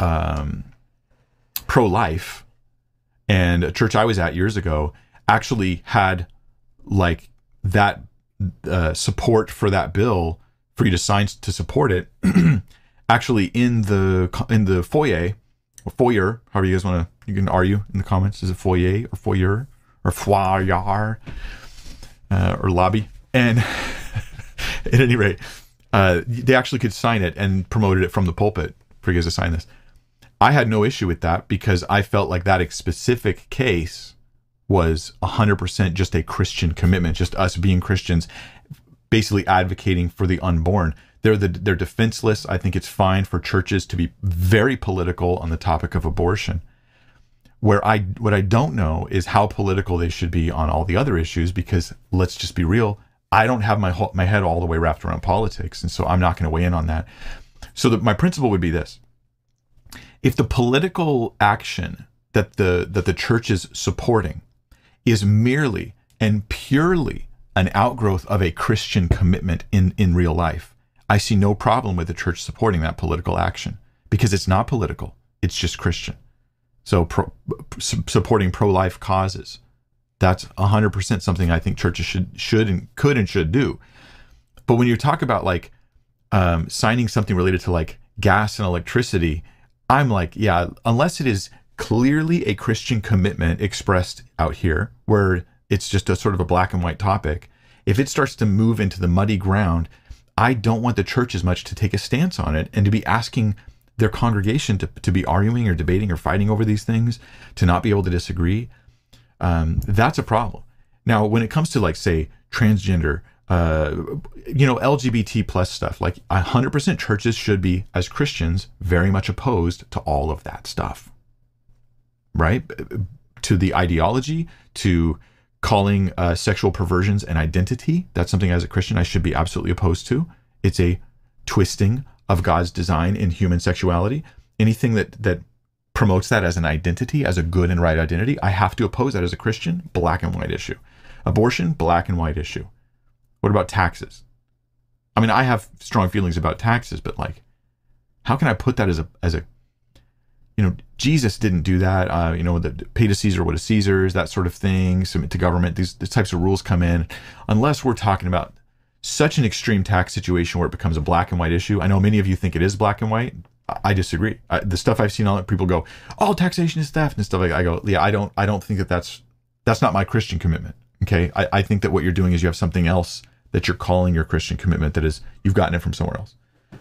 A: pro-life, and a church I was at years ago actually had like that support for that bill for you to sign to support it actually in the foyer, however you guys want to, you can argue in the comments, is it foyer or foyer or foyer or lobby? And at any rate, they actually could sign it and promoted it from the pulpit for you guys to sign this. I had no issue with that because I felt like that specific case was 100% just a Christian commitment, just us being Christians, basically advocating for the unborn. They're defenseless. I think it's fine for churches to be very political on the topic of abortion. What I don't know is how political they should be on all the other issues, because let's just be real, I don't have my head all the way wrapped around politics, and so I'm not going to weigh in on that. So my principle would be this: if the political action that the church is supporting is merely and purely an outgrowth of a Christian commitment in real life, I see no problem with the church supporting that political action, because it's not political, it's just Christian. So supporting pro-life causes, that's 100% something I think churches should do. But when you talk about like signing something related to like gas and electricity, I'm like, yeah, unless it is clearly a Christian commitment expressed out here, where it's just a sort of a black and white topic, if it starts to move into the muddy ground, I don't want the church as much to take a stance on it and to be asking their congregation to be arguing or debating or fighting over these things, to not be able to disagree. That's a problem. Now, when it comes to like, say, transgender, LGBT plus stuff, like 100% churches should be, as Christians, very much opposed to all of that stuff, right? To the ideology, to calling sexual perversions an identity. That's something as a Christian I should be absolutely opposed to. It's a twisting of God's design in human sexuality. Anything that promotes that as an identity, as a good and right identity, I have to oppose that as a Christian. Black and white issue. Abortion, black and white issue. What about taxes? I mean, I have strong feelings about taxes, but like, how can I put that as a Jesus didn't do that. The pay to Caesar what is Caesar's, that sort of thing, submit to government. These types of rules come in, unless we're talking about such an extreme tax situation where it becomes a black and white issue. I know many of you think it is black and white. I disagree. The stuff I've seen on it, people go, "Oh, taxation is theft" and stuff like that. I go, "Yeah, I don't think that's not my Christian commitment." Okay, I think that what you're doing is you have something else that you're calling your Christian commitment that is you've gotten it from somewhere else.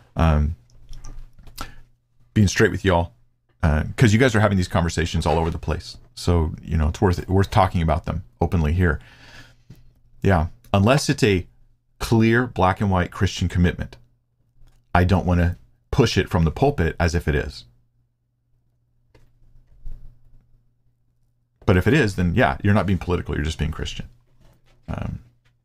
A: Being straight with y'all, because you guys are having these conversations all over the place, so it's worth talking about them openly here. Yeah, unless it's a clear black and white Christian commitment, I don't want to push it from the pulpit as if it is. But if it is, then yeah, you're not being political, you're just being Christian. I'm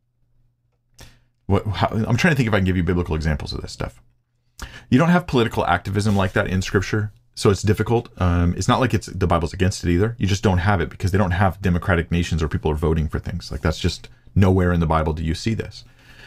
A: trying to think if I can give you biblical examples of this stuff. You don't have political activism like that in Scripture, so it's difficult. It's not like the Bible's against it either. You just don't have it because they don't have democratic nations where people are voting for things. Like, that's just nowhere in the Bible do you see this.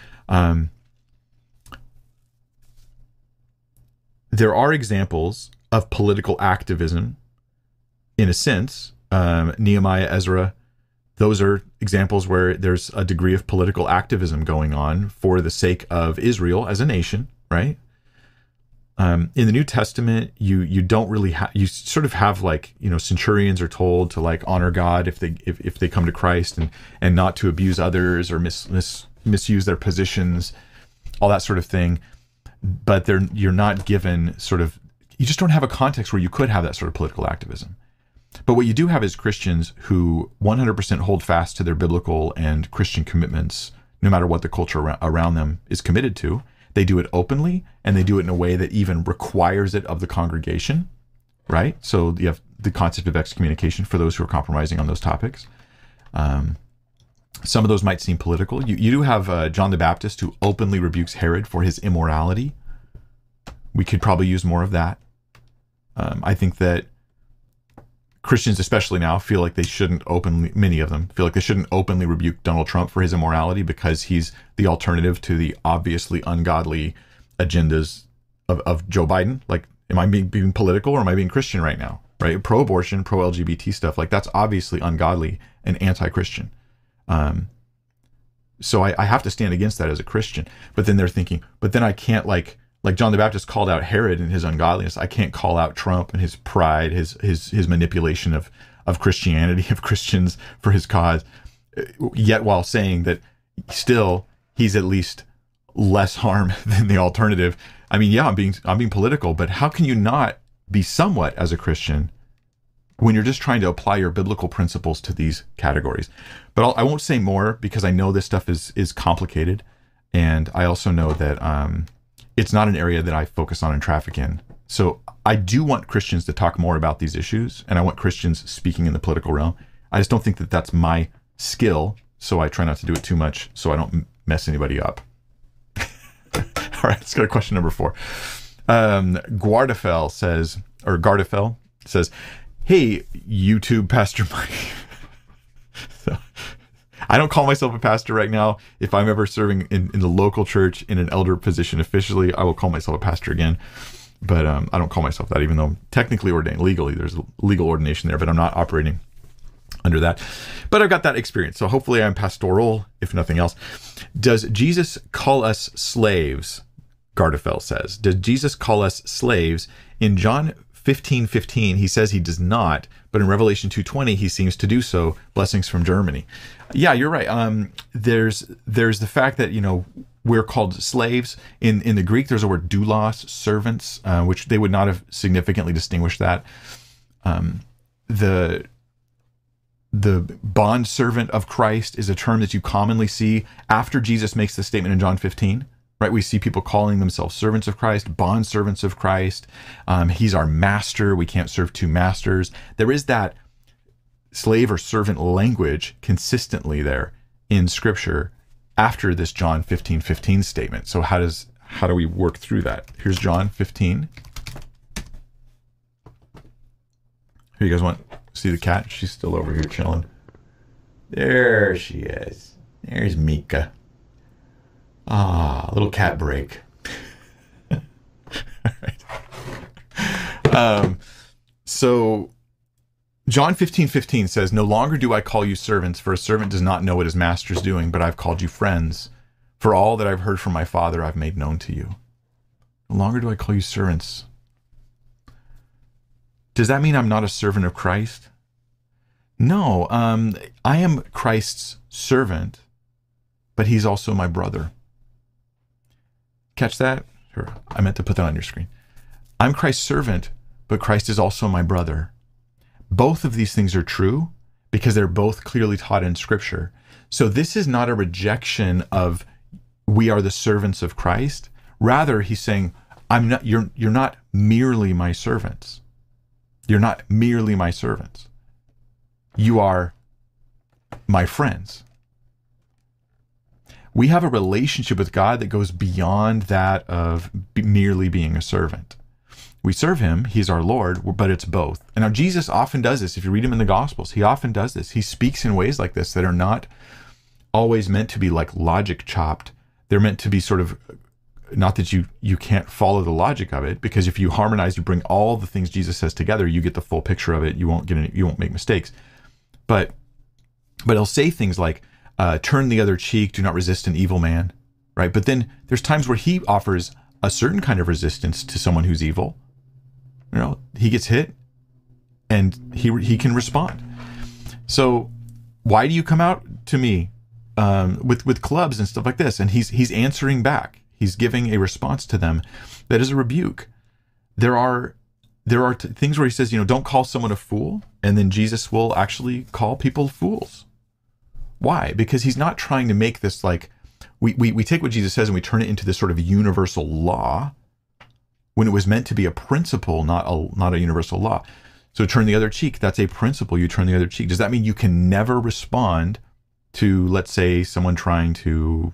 A: There are examples of political activism, in a sense. Nehemiah, Ezra, those are examples where there's a degree of political activism going on for the sake of Israel as a nation, right? In the New Testament, you don't really have, you sort of have like, centurions are told to like honor God if they come to Christ, and not to abuse others or misuse their positions, all that sort of thing. But you're not given you just don't have a context where you could have that sort of political activism. But what you do have is Christians who 100% hold fast to their biblical and Christian commitments, no matter what the culture around them is committed to. They do it openly, and they do it in a way that even requires it of the congregation, right? So you have the concept of excommunication for those who are compromising on those topics. Some of those might seem political. You do have John the Baptist, who openly rebukes Herod for his immorality. We could probably use more of that. I think that Christians, especially now, feel like many of them feel like they shouldn't openly rebuke Donald Trump for his immorality because he's the alternative to the obviously ungodly agendas of Joe Biden. Like, am I being political or am I being Christian right now? Right? Pro-abortion, pro-LGBT stuff, like that's obviously ungodly and anti-Christian. So I have to stand against that as a Christian. But then they're thinking, but then I can't like John the Baptist called out Herod and his ungodliness. I can't call out Trump and his pride, his manipulation of Christianity, of Christians for his cause, yet while saying that still he's at least less harm than the alternative. I mean, yeah, I'm being political, but how can you not be somewhat as a Christian when you're just trying to apply your biblical principles to these categories? But I won't say more because I know this stuff is complicated. And I also know that it's not an area that I focus on and traffic in. So I do want Christians to talk more about these issues, and I want Christians speaking in the political realm. I just don't think that that's my skill, so I try not to do it too much so I don't mess anybody up. All right, let's go to question number 4. Gardefel says, hey, YouTube Pastor Mike. So, I don't call myself a pastor right now. If I'm ever serving in the local church in an elder position officially, I will call myself a pastor again. But I don't call myself that, even though I'm technically ordained legally. There's a legal ordination there, but I'm not operating under that. But I've got that experience. So hopefully I'm pastoral, if nothing else. Does Jesus call us slaves? Gardefel says. Does Jesus call us slaves? In John 15:15, he says he does not, but in Revelation 2:20, he seems to do so. Blessings from Germany. Yeah, you're right. There's the fact that, we're called slaves. In the Greek, there's a word doulos, servants, which they would not have significantly distinguished that. The bond servant of Christ is a term that you commonly see after Jesus makes the statement in John 15. Right, we see people calling themselves servants of Christ, bond servants of Christ. He's our master. We can't serve two masters. There is that slave or servant language consistently there in Scripture after this John 15:15 statement. So how do we work through that? Here's John 15. Here, you guys want to see the cat? She's still over here chilling. There she is. There's Mika. Ah, a little cat break. All right. So John 15:15 says, no longer do I call you servants, for a servant does not know what his master is doing, but I've called you friends. For all that I've heard from my Father, I've made known to you. No longer do I call you servants. Does that mean I'm not a servant of Christ? No, I am Christ's servant, but he's also my brother. Catch that? Sure. I meant to put that on your screen. I'm Christ's servant, but Christ is also my brother. Both of these things are true because they're both clearly taught in Scripture. So this is not a rejection of we are the servants of Christ. Rather, he's saying, you're not merely my servants. You're not merely my servants. You are my friends. We have a relationship with God that goes beyond that of merely being a servant. We serve him, he's our Lord, but it's both. And now Jesus often does this. If you read him in the Gospels, he often does this. He speaks in ways like this that are not always meant to be like logic chopped. They're meant to be sort of, not that you can't follow the logic of it, because if you harmonize, you bring all the things Jesus says together, you get the full picture of it. You won't make mistakes. But he'll say things like, turn the other cheek, do not resist an evil man, right? But then there's times where he offers a certain kind of resistance to someone who's evil. He gets hit and he can respond. So why do you come out to me with clubs and stuff like this? And he's answering back. He's giving a response to them that is a rebuke. There are things where he says, don't call someone a fool, and then Jesus will actually call people fools. Why? Because he's not trying to make this like, we take what Jesus says and we turn it into this sort of universal law when it was meant to be a principle, not a universal law. So turn the other cheek, that's a principle, you turn the other cheek. Does that mean you can never respond to, let's say, someone trying to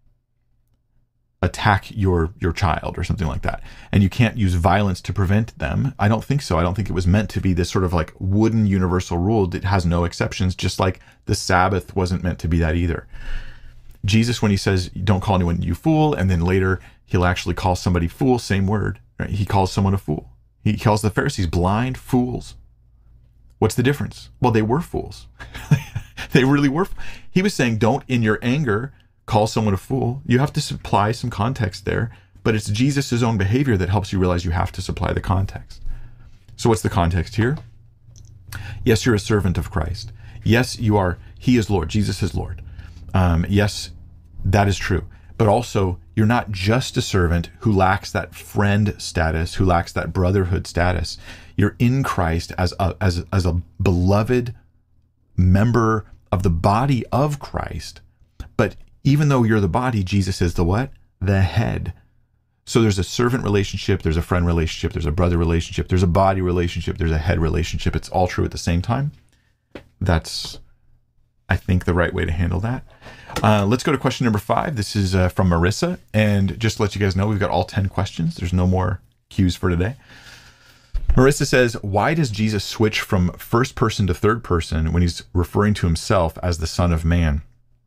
A: attack your child or something like that, and you can't use violence to prevent them? I don't think so. I don't think it was meant to be this sort of like wooden universal rule that has no exceptions, just like the Sabbath wasn't meant to be that either. Jesus, when he says, don't call anyone you fool, and then later he'll actually call somebody fool, same word, right? He calls someone a fool. He calls the Pharisees blind fools. What's the difference? Well, they were fools. They really were. He was saying, don't in your anger call someone a fool. You have to supply some context there, but it's Jesus' own behavior that helps you realize you have to supply the context. So what's the context here? Yes, you're a servant of Christ. Yes, you are. He is Lord. Jesus is Lord. Yes, that is true. But also, you're not just a servant who lacks that friend status, who lacks that brotherhood status. You're in Christ as a beloved member of the body of Christ, but even though you're the body, Jesus is the what? The head. So there's a servant relationship, there's a friend relationship, there's a brother relationship, there's a body relationship, there's a head relationship. It's all true at the same time. That's, I think, the right way to handle that. Let's go to question number 5. This is from Marissa. And just to let you guys know, we've got all 10 questions. There's no more cues for today. Marissa says, why does Jesus switch from first person to third person when he's referring to himself as the Son of Man?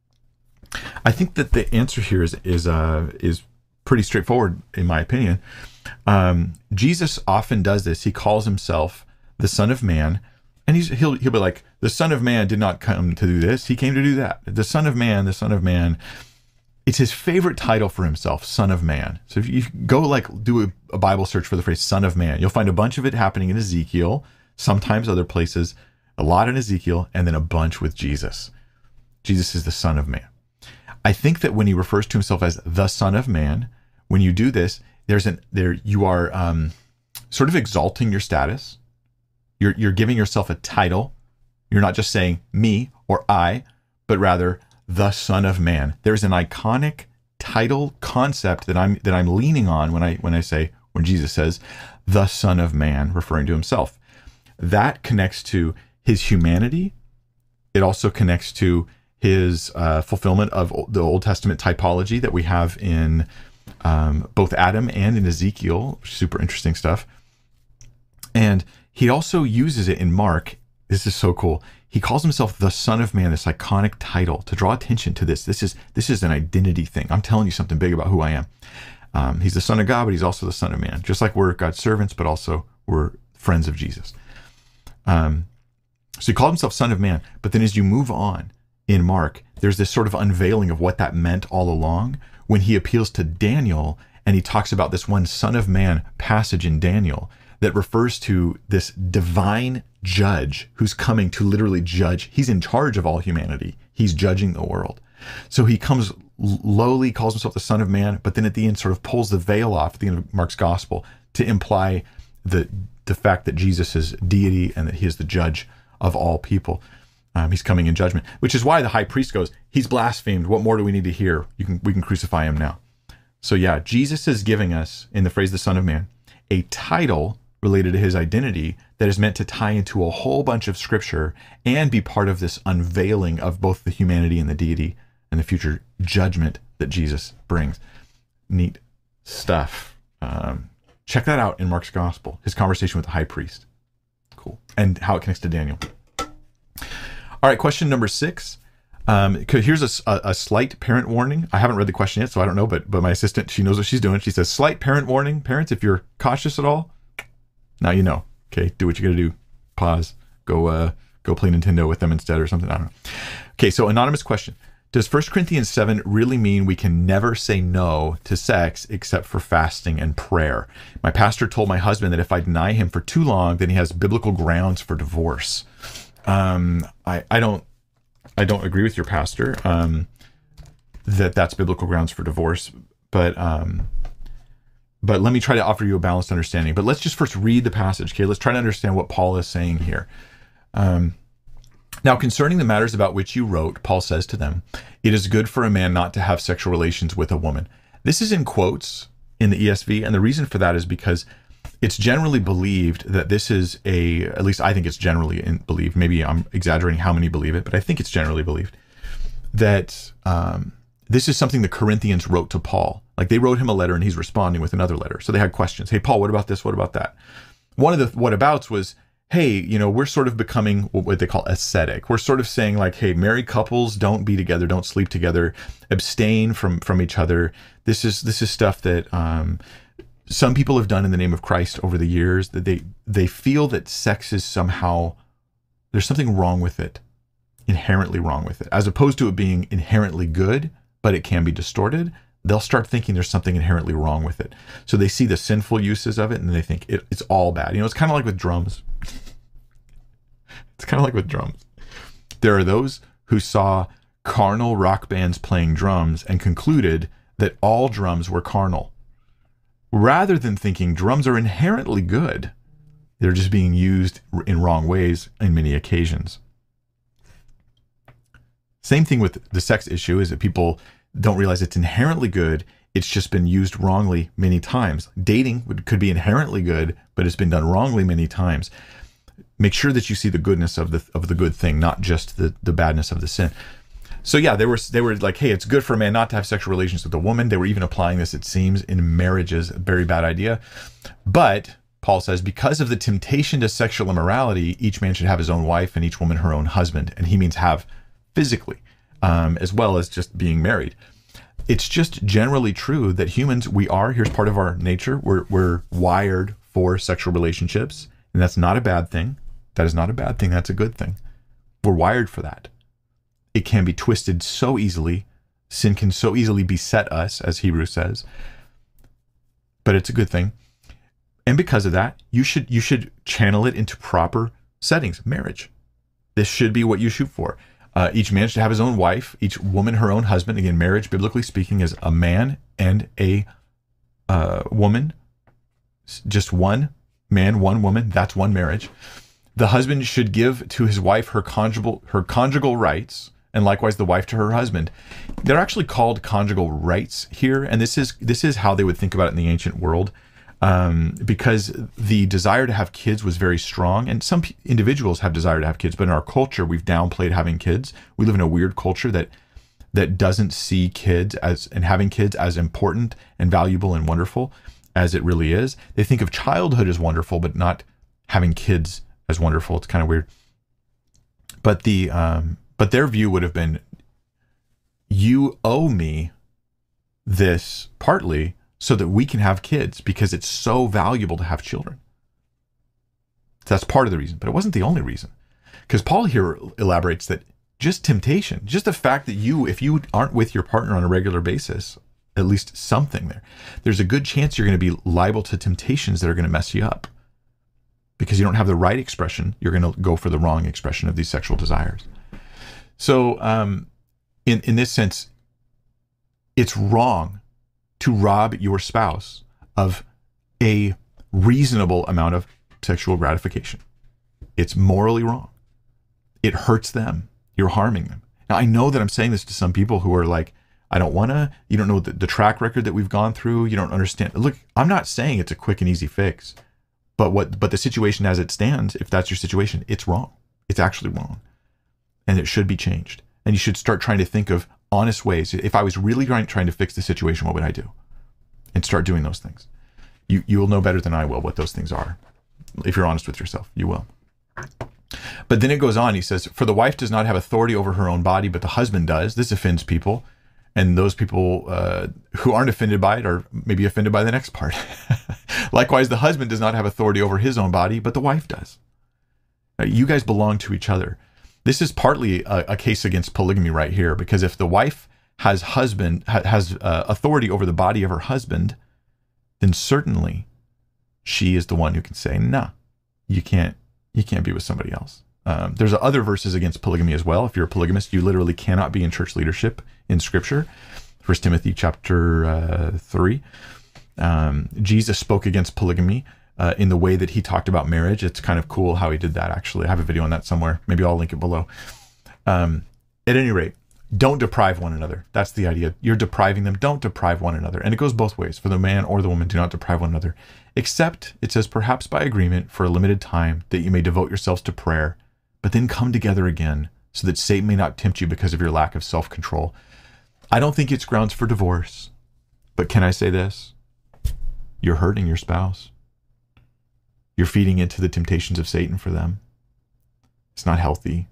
A: I think that the answer here is pretty straightforward, in my opinion. Jesus often does this. He calls himself the Son of Man, and he'll be like, the Son of Man did not come to do this. He came to do that. The Son of Man, the Son of Man. It's his favorite title for himself, Son of Man. So if you go do a Bible search for the phrase Son of Man, you'll find a bunch of it happening in Ezekiel, sometimes other places, a lot in Ezekiel, and then a bunch with Jesus. Jesus is the Son of Man. I think that when he refers to himself as the Son of Man, when you do this, you are sort of exalting your status. You're giving yourself a title. You're not just saying me or I, but rather the Son of Man. There's an iconic title concept that I'm leaning on when Jesus says the Son of Man, referring to himself. That connects to his humanity. It also connects to his fulfillment of the Old Testament typology that we have in both Adam and in Ezekiel. Super interesting stuff. And he also uses it in Mark. This is so cool. He calls himself the Son of Man, this iconic title, to draw attention to this. This is an identity thing. I'm telling you something big about who I am. He's the Son of God, but he's also the Son of Man. Just like we're God's servants, but also we're friends of Jesus. So he called himself Son of Man. But then as you move on in Mark, there's this sort of unveiling of what that meant all along when he appeals to Daniel and he talks about this one Son of Man passage in Daniel that refers to this divine judge who's coming to literally judge. He's in charge of all humanity. He's judging the world. So he comes lowly, calls himself the Son of Man, but then at the end sort of pulls the veil off at the end of Mark's gospel to imply the fact that Jesus is deity and that he is the judge of all people. He's coming in judgment, which is why the high priest goes, he's blasphemed. What more do we need to hear? We can crucify him now. So yeah, Jesus is giving us, in the phrase the Son of Man, a title related to his identity that is meant to tie into a whole bunch of scripture and be part of this unveiling of both the humanity and the deity and the future judgment that Jesus brings. Neat stuff. Check that out in Mark's gospel, his conversation with the high priest. Cool. And how it connects to Daniel. All right, question number 6. Here's a slight parent warning. I haven't read the question yet, so I don't know, but my assistant, she knows what she's doing. She says, slight parent warning. Parents, if you're cautious at all, now you know. Okay, do what you got to do. Pause. Go play Nintendo with them instead or something. I don't know. Okay, so anonymous question. Does 1 Corinthians 7 really mean we can never say no to sex except for fasting and prayer? My pastor told my husband that if I deny him for too long, then he has biblical grounds for divorce. I don't agree with your pastor that's biblical grounds for divorce, but let me try to offer you a balanced understanding. But let's just first read the passage, okay? Let's try to understand what Paul is saying here. Now, concerning the matters about which you wrote, Paul says to them, it is good for a man not to have sexual relations with a woman. This is in quotes in the ESV, and the reason for that is because it's generally believed that this is at least I think it's generally believed, maybe I'm exaggerating how many believe it, but I think it's generally believed that this is something the Corinthians wrote to Paul. Like they wrote him a letter and he's responding with another letter. So they had questions. Hey, Paul, what about this? What about that? One of the whatabouts was, hey, we're sort of becoming what they call ascetic. We're sort of saying like, hey, married couples don't be together, don't sleep together, abstain from each other. This is stuff that some people have done in the name of Christ over the years, that they feel that sex is somehow, there's something wrong with it, inherently wrong with it, as opposed to it being inherently good, but it can be distorted. They'll start thinking there's something inherently wrong with it. So they see the sinful uses of it and they think it's all bad. It's kind of like with drums. It's kind of like with drums. There are those who saw carnal rock bands playing drums and concluded that all drums were carnal. Rather than thinking drums are inherently good, they're just being used in wrong ways in many occasions. Same thing with the sex issue is that people, don't realize it's inherently good. It's just been used wrongly many times. Dating could be inherently good, but it's been done wrongly many times. Make sure that you see the goodness of the good thing, not just the badness of the sin. So yeah, they were like, hey, it's good for a man not to have sexual relations with a woman. They were even applying this, it seems, in marriages. A very bad idea. But Paul says, because of the temptation to sexual immorality, each man should have his own wife and each woman her own husband. And he means have physically, as well as just being married. It's just generally true that humans, here's part of our nature, we're wired for sexual relationships. And that's not a bad thing. That is not a bad thing. That's a good thing. We're wired for that. It can be twisted so easily. Sin can so easily beset us, as Hebrews says. But it's a good thing. And because of that, you should channel it into proper settings. Marriage. This should be what you shoot for. Each man should have his own wife, each woman her own husband. Again, marriage, biblically speaking, is a man and a woman. Just one man, one woman. That's one marriage. The husband should give to his wife her conjugal rights, and likewise the wife to her husband. They're actually called conjugal rights here, and this is how they would think about it in the ancient world, because the desire to have kids was very strong, and some individuals have desire to have kids, but in our culture we've downplayed having kids. We live in a weird culture that doesn't see kids and having kids as important and valuable and wonderful as it really is. They think of childhood as wonderful, but not having kids as wonderful. It's kind of weird. But their view would have been, you owe me this partly so that we can have kids because it's so valuable to have children. So that's part of the reason, but it wasn't the only reason. Because Paul here elaborates that just temptation, just the fact that if you aren't with your partner on a regular basis, at least something there's a good chance you're going to be liable to temptations that are going to mess you up. Because you don't have the right expression, you're going to go for the wrong expression of these sexual desires. So in this sense, it's wrong to rob your spouse of a reasonable amount of sexual gratification. It's morally wrong. It hurts them. You're harming them. Now, I know that I'm saying this to some people who are like, I don't want to, you don't know the track record that we've gone through. You don't understand. Look, I'm not saying it's a quick and easy fix, but the situation as it stands, if that's your situation, it's wrong. It's actually wrong. And it should be changed. And you should start trying to think of honest ways. If I was really trying to fix the situation, what would I do? And start doing those things. You will know better than I will what those things are. If you're honest with yourself, you will. But then it goes on. He says, for the wife does not have authority over her own body, but the husband does. This offends people. And those people who aren't offended by it are maybe offended by the next part. Likewise, the husband does not have authority over his own body, but the wife does. You guys belong to each other. This is partly a case against polygamy right here, because if the wife has authority over the body of her husband, then certainly she is the one who can say, nah, you can't be with somebody else. There's other verses against polygamy as well. If you're a polygamist, you literally cannot be in church leadership in Scripture. 1 Timothy chapter 3. Jesus spoke against polygamy in the way that he talked about marriage. It's kind of cool how he did that, actually. I have a video on that somewhere. Maybe I'll link it below. At any rate, don't deprive one another. That's the idea. You're depriving them. Don't deprive one another. And it goes both ways. For the man or the woman, do not deprive one another. Except, it says, perhaps by agreement for a limited time, that you may devote yourselves to prayer, but then come together again, so that Satan may not tempt you because of your lack of self-control. I don't think it's grounds for divorce. But can I say this? You're hurting your spouse. You're feeding into the temptations of Satan for them. It's not healthy.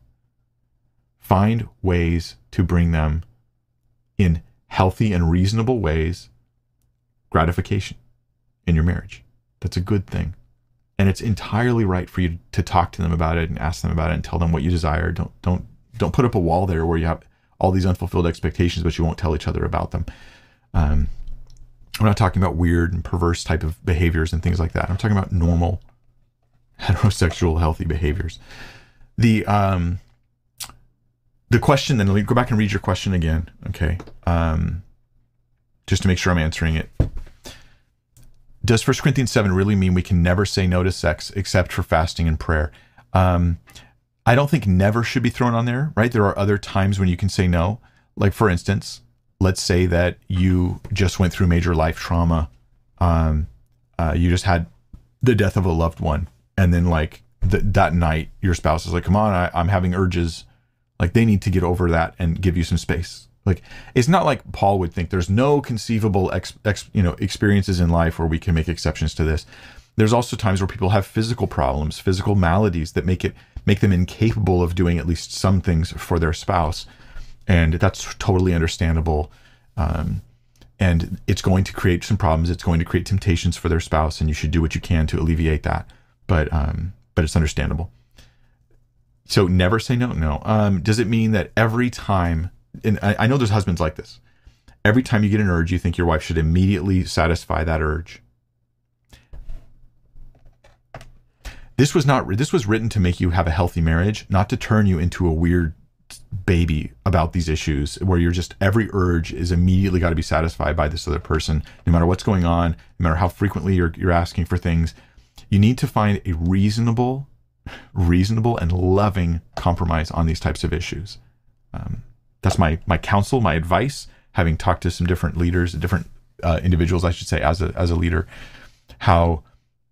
A: Find ways to bring them in healthy and reasonable ways gratification in your marriage. That's a good thing. And it's entirely right for you to talk to them about it and ask them about it and tell them what you desire. Don't put up a wall there where you have all these unfulfilled expectations, but you won't tell each other about them. I'm not talking about weird and perverse type of behaviors and things like that. I'm talking about normal heterosexual healthy behaviors. The question, then let me go back and read your question again. Okay. Just to make sure I'm answering it. Does 1 Corinthians 7 really mean we can never say no to sex except for fasting and prayer? I don't think never should be thrown on there, right? There are other times when you can say no. Like, for instance, let's say that you just went through major life trauma. You just had the death of a loved one. And then like that night, your spouse is like, come on, I'm having urges. Like they need to get over that and give you some space. Like, it's not like Paul would think there's no conceivable experiences in life where we can make exceptions to this. There's also times where people have physical problems, physical maladies that make them incapable of doing at least some things for their spouse. And that's totally understandable. And it's going to create some problems. It's going to create temptations for their spouse, and you should do what you can to alleviate that. But it's understandable. So never say no. No. Does it mean that every time, and I know there's husbands like this, every time you get an urge, you think your wife should immediately satisfy that urge? This was written to make you have a healthy marriage, not to turn you into a weird baby about these issues where you're just, every urge is immediately got to be satisfied by this other person, no matter what's going on, no matter how frequently you're asking for things. You need to find a reasonable and loving compromise on these types of issues. That's my counsel, my advice, having talked to some different leaders, different individuals, I should say, as a leader, how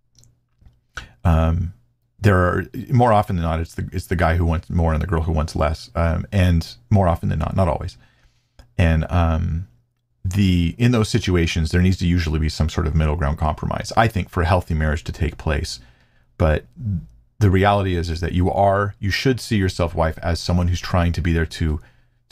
A: there are, more often than not, it's the guy who wants more and the girl who wants less, and more often than not always. And in those situations, there needs to usually be some sort of middle ground compromise, I think, for a healthy marriage to take place. But the reality is that you should see yourself, wife, as someone who's trying to be there to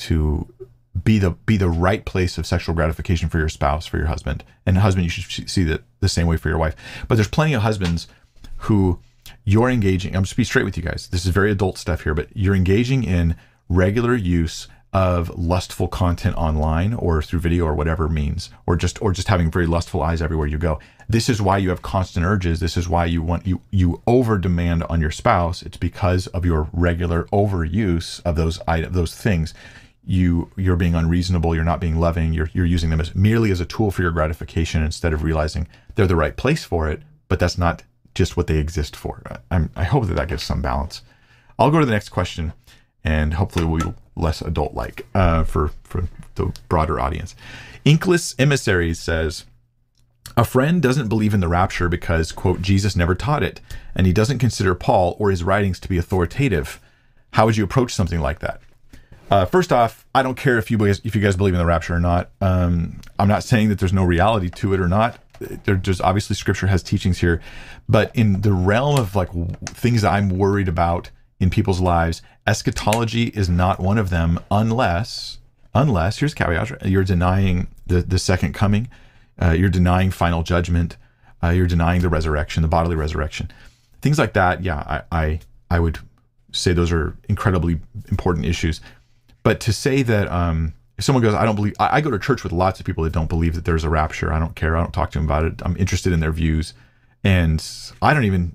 A: be the right place of sexual gratification for your spouse, for your husband. And husband, you should see that the same way for your wife. But there's plenty of husbands who you're engaging, I'm just be straight with you guys, this is very adult stuff here, but you're engaging in regular use of lustful content online or through video or whatever means, or just having very lustful eyes everywhere you go. This is why you have constant urges. This is why you over demand on your spouse. It's because of your regular overuse of those things. You're being unreasonable. You're not being loving. You're using them merely as a tool for your gratification instead of realizing they're the right place for it. But that's not just what they exist for. I hope that gives some balance. I'll go to the next question, and hopefully we'll be less adult-like for the broader audience. Inkless Emissaries says, a friend doesn't believe in the rapture because, quote, Jesus never taught it, and he doesn't consider Paul or his writings to be authoritative. How would you approach something like that? First off, I don't care if you guys believe in the rapture or not. I'm not saying that there's no reality to it or not. There's obviously scripture has teachings here, but in the realm of like things that I'm worried about in people's lives, eschatology is not one of them unless here's caveat, you're denying the second coming, you're denying final judgment, you're denying the resurrection, the bodily resurrection, things like that. Yeah, I would say those are incredibly important issues. But to say that if someone goes, I don't believe, I go to church with lots of people that don't believe that there's a rapture. I don't care. I don't talk to them about it. I'm interested in their views. And I don't even,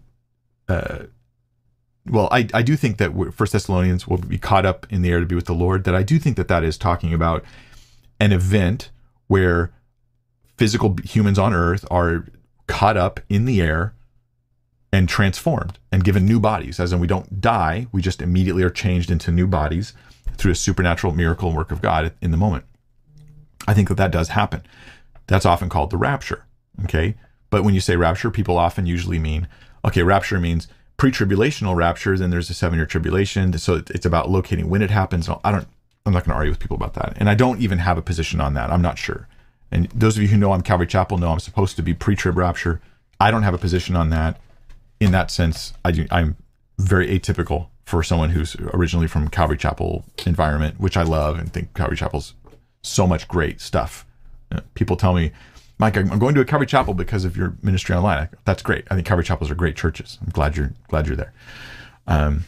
A: I do think that 1 Thessalonians will be caught up in the air to be with the Lord, that I do think that is talking about an event where physical humans on earth are caught up in the air and transformed and given new bodies, as in we don't die, we just immediately are changed into new bodies through a supernatural miracle and work of God in the moment. I think that does happen. That's often called the rapture, okay? But when you say rapture, people often usually mean, okay, rapture means pre-tribulational rapture, then there's a 7-year tribulation, so it's about locating when it happens. I'm not going to argue with people about that, and I don't even have a position on that. I'm not sure. And those of you who know I'm Calvary Chapel know I'm supposed to be pre-trib rapture. I don't have a position on that. In that sense, I'm very atypical for someone who's originally from Calvary Chapel environment, which I love and think Calvary Chapel's so much great stuff. People tell me, Mike, I'm going to a Calvary Chapel because of your ministry online. That's great. I think Calvary Chapels are great churches. I'm glad you're there. Man,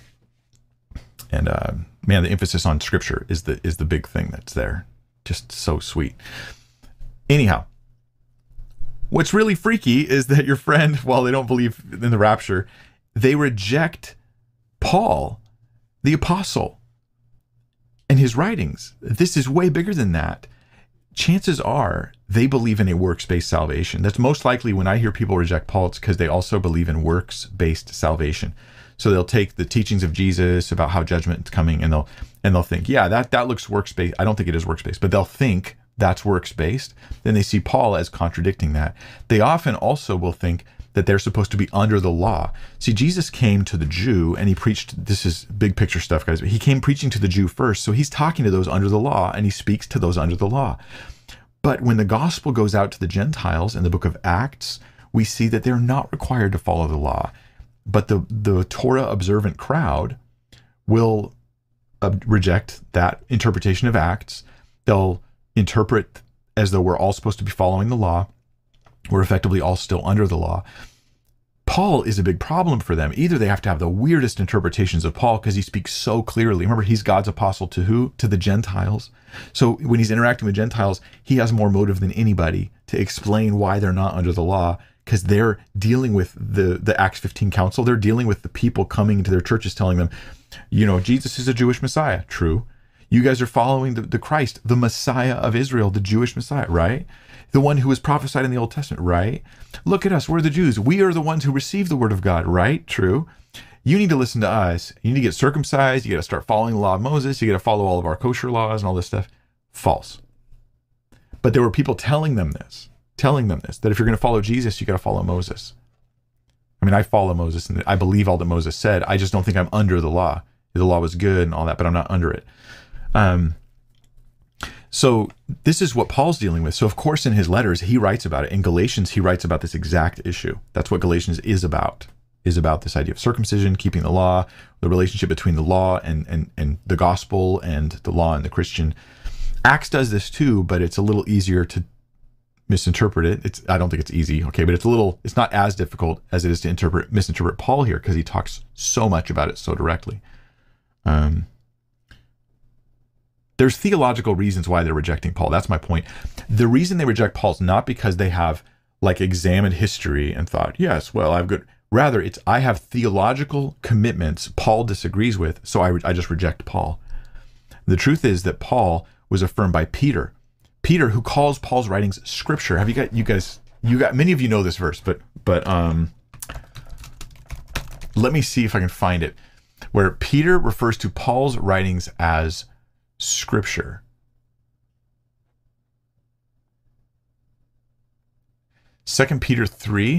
A: the emphasis on scripture is the big thing that's there. Just so sweet. Anyhow, what's really freaky is that your friend, while they don't believe in the rapture, they reject Paul, the apostle, and his writings. This is way bigger than that. Chances are they believe in a works-based salvation. That's most likely when I hear people reject Paul, it's because they also believe in works-based salvation. So they'll take the teachings of Jesus about how judgment is coming, and they'll think, yeah, that looks works-based. I don't think it is works-based, but they'll think that's works-based, then they see Paul as contradicting that. They often also will think that they're supposed to be under the law. See, Jesus came to the Jew and he preached, this is big picture stuff, guys, but he came preaching to the Jew first. So he's talking to those under the law and he speaks to those under the law. But when the gospel goes out to the Gentiles in the book of Acts, we see that they're not required to follow the law. But the Torah observant crowd will reject that interpretation of Acts. They'll interpret as though we're all supposed to be following the law. We're effectively all still under the law. Paul is a big problem for them. Either they have to have the weirdest interpretations of Paul because he speaks so clearly. Remember, he's God's apostle to who? To the Gentiles. So when he's interacting with Gentiles, he has more motive than anybody to explain why they're not under the law, because they're dealing with the Acts 15 council. They're dealing with the people coming into their churches telling them, Jesus is a Jewish Messiah. True. You guys are following the Christ, the Messiah of Israel, the Jewish Messiah, right? The one who was prophesied in the Old Testament, right? Look at us, we're the Jews. We are the ones who receive the word of God, right? True. You need to listen to us. You need to get circumcised. You got to start following the law of Moses. You got to follow all of our kosher laws and all this stuff. False. But there were people telling them this, that if you're going to follow Jesus, you got to follow Moses. I mean, I follow Moses and I believe all that Moses said. I just don't think I'm under the law. The law was good and all that, but I'm not under it. So this is what Paul's dealing with. So of course, in his letters, he writes about it. In Galatians, he writes about this exact issue. That's what Galatians is about this idea of circumcision, keeping the law, the relationship between the law and the gospel, and the law and the Christian. Acts does this too, but it's a little easier to misinterpret it. I don't think it's easy, okay, but it's not as difficult as it is to misinterpret Paul here, because he talks so much about it so directly. There's theological reasons why they're rejecting Paul. That's my point. The reason they reject Paul is not because they have examined history and thought, yes, well, I have good. Rather, it's I have theological commitments Paul disagrees with, so I just reject Paul. The truth is that Paul was affirmed by Peter. Peter, who calls Paul's writings scripture. Have you guys, many of you know this verse, but let me see if I can find it, where Peter refers to Paul's writings as scripture. Second Peter 3.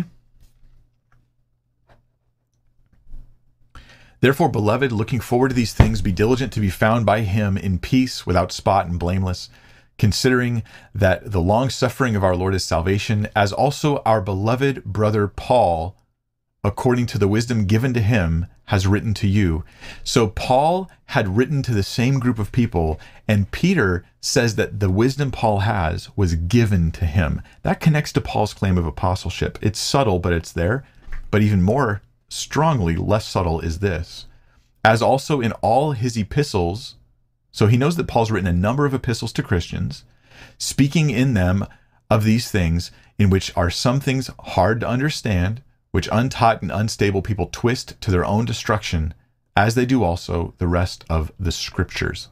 A: Therefore, beloved, looking forward to these things, be diligent to be found by him in peace, without spot and blameless, considering that the long suffering of our Lord is salvation, as also our beloved brother Paul, according to the wisdom given to him, has written to you. So Paul had written to the same group of people, and Peter says that the wisdom Paul has was given to him. That connects to Paul's claim of apostleship. It's subtle, but it's there. But even more strongly, less subtle, is this. As also in all his epistles, so he knows that Paul's written a number of epistles to Christians, speaking in them of these things, in which are some things hard to understand, which untaught and unstable people twist to their own destruction, as they do also the rest of the scriptures.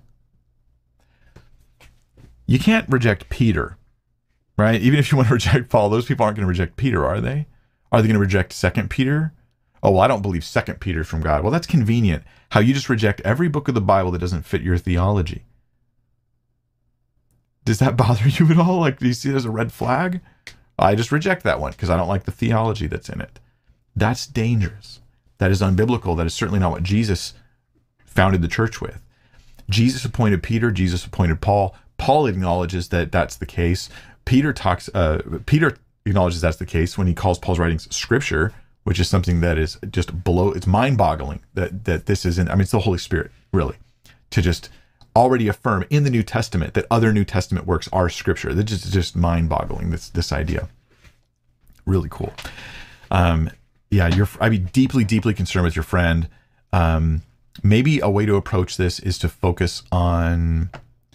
A: You can't reject Peter, right? Even if you want to reject Paul, those people aren't going to reject Peter, are they? Are they going to reject 2 Peter? Oh, well, I don't believe 2 Peter is from God. Well, that's convenient. How you just reject every book of the Bible that doesn't fit your theology. Does that bother you at all? Do you see it as a red flag? I just reject that one because I don't like the theology that's in it. That's dangerous. That is unbiblical. That is certainly not what Jesus founded the church with. Jesus appointed Peter. Jesus appointed Paul. Paul acknowledges that that's the case. Peter acknowledges that's the case when he calls Paul's writings scripture, which is something that is just it's mind-boggling that this isn't, it's the Holy Spirit, really, to just already affirm in the New Testament that other New Testament works are scripture. That's just mind-boggling, this idea. Really cool. I'd be deeply, deeply concerned with your friend. Maybe a way to approach this is to focus on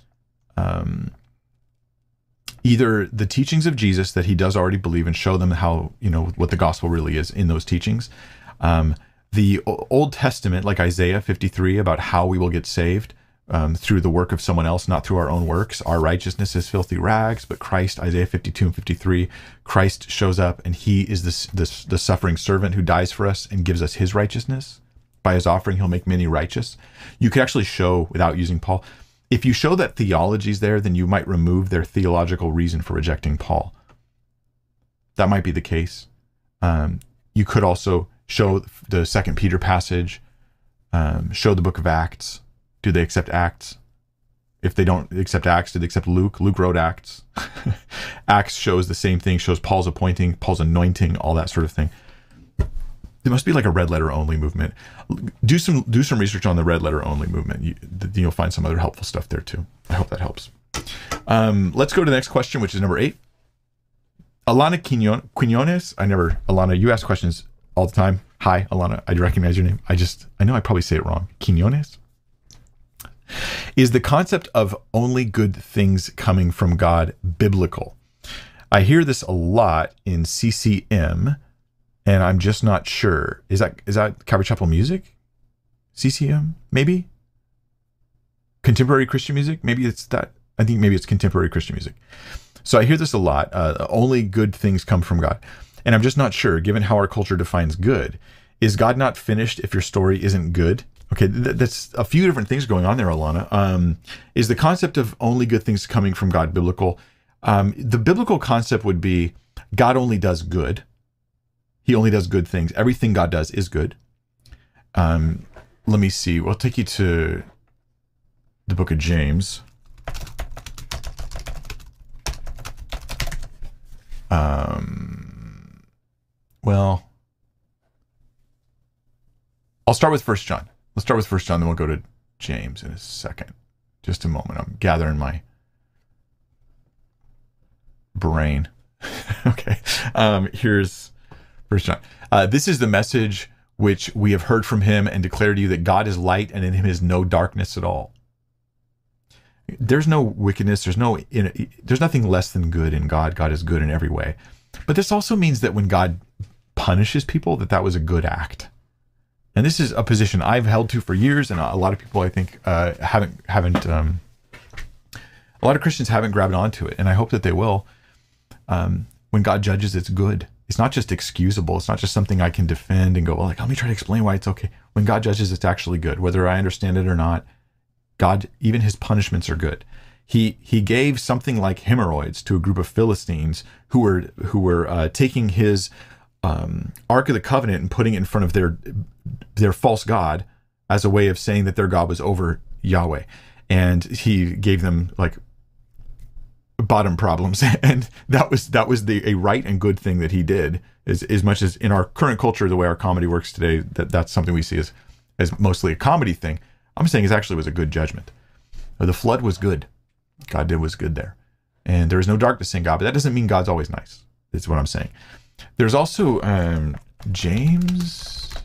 A: either the teachings of Jesus that he does already believe and show them how, what the gospel really is in those teachings. The Old Testament, like Isaiah 53, about how we will get saved through the work of someone else, not through our own works. Our righteousness is filthy rags, but Christ, Isaiah 52 and 53, Christ shows up and he is the suffering servant who dies for us and gives us his righteousness. By his offering, he'll make many righteous. You could actually show, without using Paul, If you show that theology's there, then you might remove their theological reason for rejecting Paul. That might be the case. You could also show the 2 Peter passage, show the book of Acts. Do they accept Acts? If they don't accept Acts, do they accept Luke? Luke wrote Acts. Acts shows the same thing, shows Paul's appointing, Paul's anointing, all that sort of thing. There must be like a red letter only movement. Do some research on the red letter only movement. You'll find some other helpful stuff there too. I hope that helps. Let's go to the next question, which is number 8. Alana Quinones. Alana, you ask questions all the time. Hi, Alana. I recognize your name. I know I probably say it wrong. Quinones. Is the concept of only good things coming from God biblical? I hear this a lot in CCM, and I'm just not sure. Is that Calvary Chapel music? CCM, maybe? Contemporary Christian music? Maybe it's that. I think maybe it's contemporary Christian music. So I hear this a lot. Only good things come from God. And I'm just not sure, given how our culture defines good. Is God not finished if your story isn't good? Okay, that's a few different things going on there, Alana. Is the concept of only good things coming from God biblical? The biblical concept would be God only does good. He only does good things. Everything God does is good. Let me see. We'll take you to the book of James. Well, I'll start with 1 John. Let's start with 1 John, then we'll go to James in a second. Just a moment. I'm gathering my brain. Okay. Here's 1 John. This is the message which we have heard from him and declare to you, that God is light and in him is no darkness at all. There's no wickedness. There's nothing less than good in God. God is good in every way. But this also means that when God punishes people, that was a good act. And this is a position I've held to for years, and a lot of people, I think, haven't. A lot of Christians haven't grabbed onto it, and I hope that they will. When God judges, it's good. It's not just excusable. It's not just something I can defend and go, well, let me try to explain why it's okay. When God judges, it's actually good, whether I understand it or not. God, even his punishments are good. He gave something like hemorrhoids to a group of Philistines who were taking his Ark of the Covenant and putting it in front of their false god as a way of saying that their God was over Yahweh. And he gave them like bottom problems. And that was a right and good thing that he did, as much as in our current culture, the way our comedy works today, that's something we see as mostly a comedy thing. I'm saying it actually was a good judgment. The flood was good. God did was good there. And there is no darkness in God, but that doesn't mean God's always nice. That's what I'm saying. There's also James.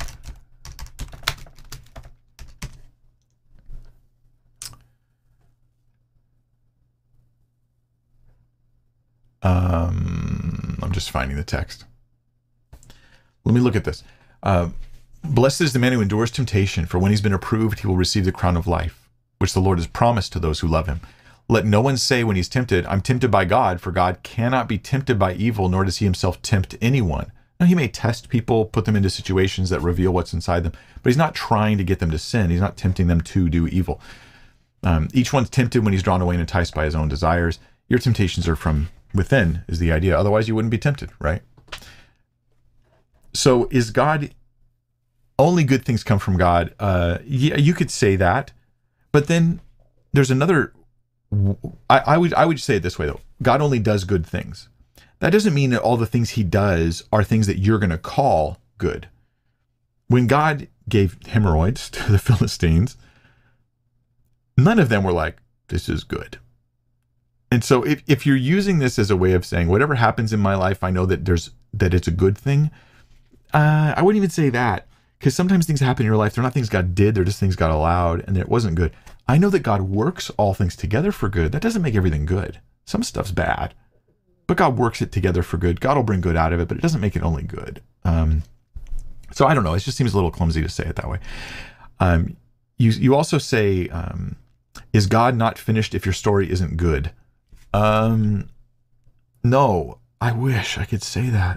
A: I'm just finding the text. Let me look at this. Blessed is the man who endures temptation, for when he's been approved, he will receive the crown of life, which the Lord has promised to those who love him. Let no one say when he's tempted, I'm tempted by God, for God cannot be tempted by evil, nor does he himself tempt anyone. Now, he may test people, put them into situations that reveal what's inside them, but he's not trying to get them to sin. He's not tempting them to do evil. Each one's tempted when he's drawn away and enticed by his own desires. Your temptations are from within, is the idea. Otherwise, you wouldn't be tempted, right? So is God, only good things come from God? Yeah, you could say that, but then there's another. I would say it this way though. God only does good things. That doesn't mean that all the things he does are things that you're going to call good. When God gave hemorrhoids to the Philistines, none of them were like, this is good. And so if you're using this as a way of saying whatever happens in my life, I know that it's a good thing. I wouldn't even say that, because sometimes things happen in your life. They're not things God did. They're just things God allowed, and it wasn't good. I know that God works all things together for good. That doesn't make everything good. Some stuff's bad, but God works it together for good. God will bring good out of it, but it doesn't make it only good. So I don't know. It just seems a little clumsy to say it that way. You also say, is God not finished if your story isn't good? No, I wish I could say that.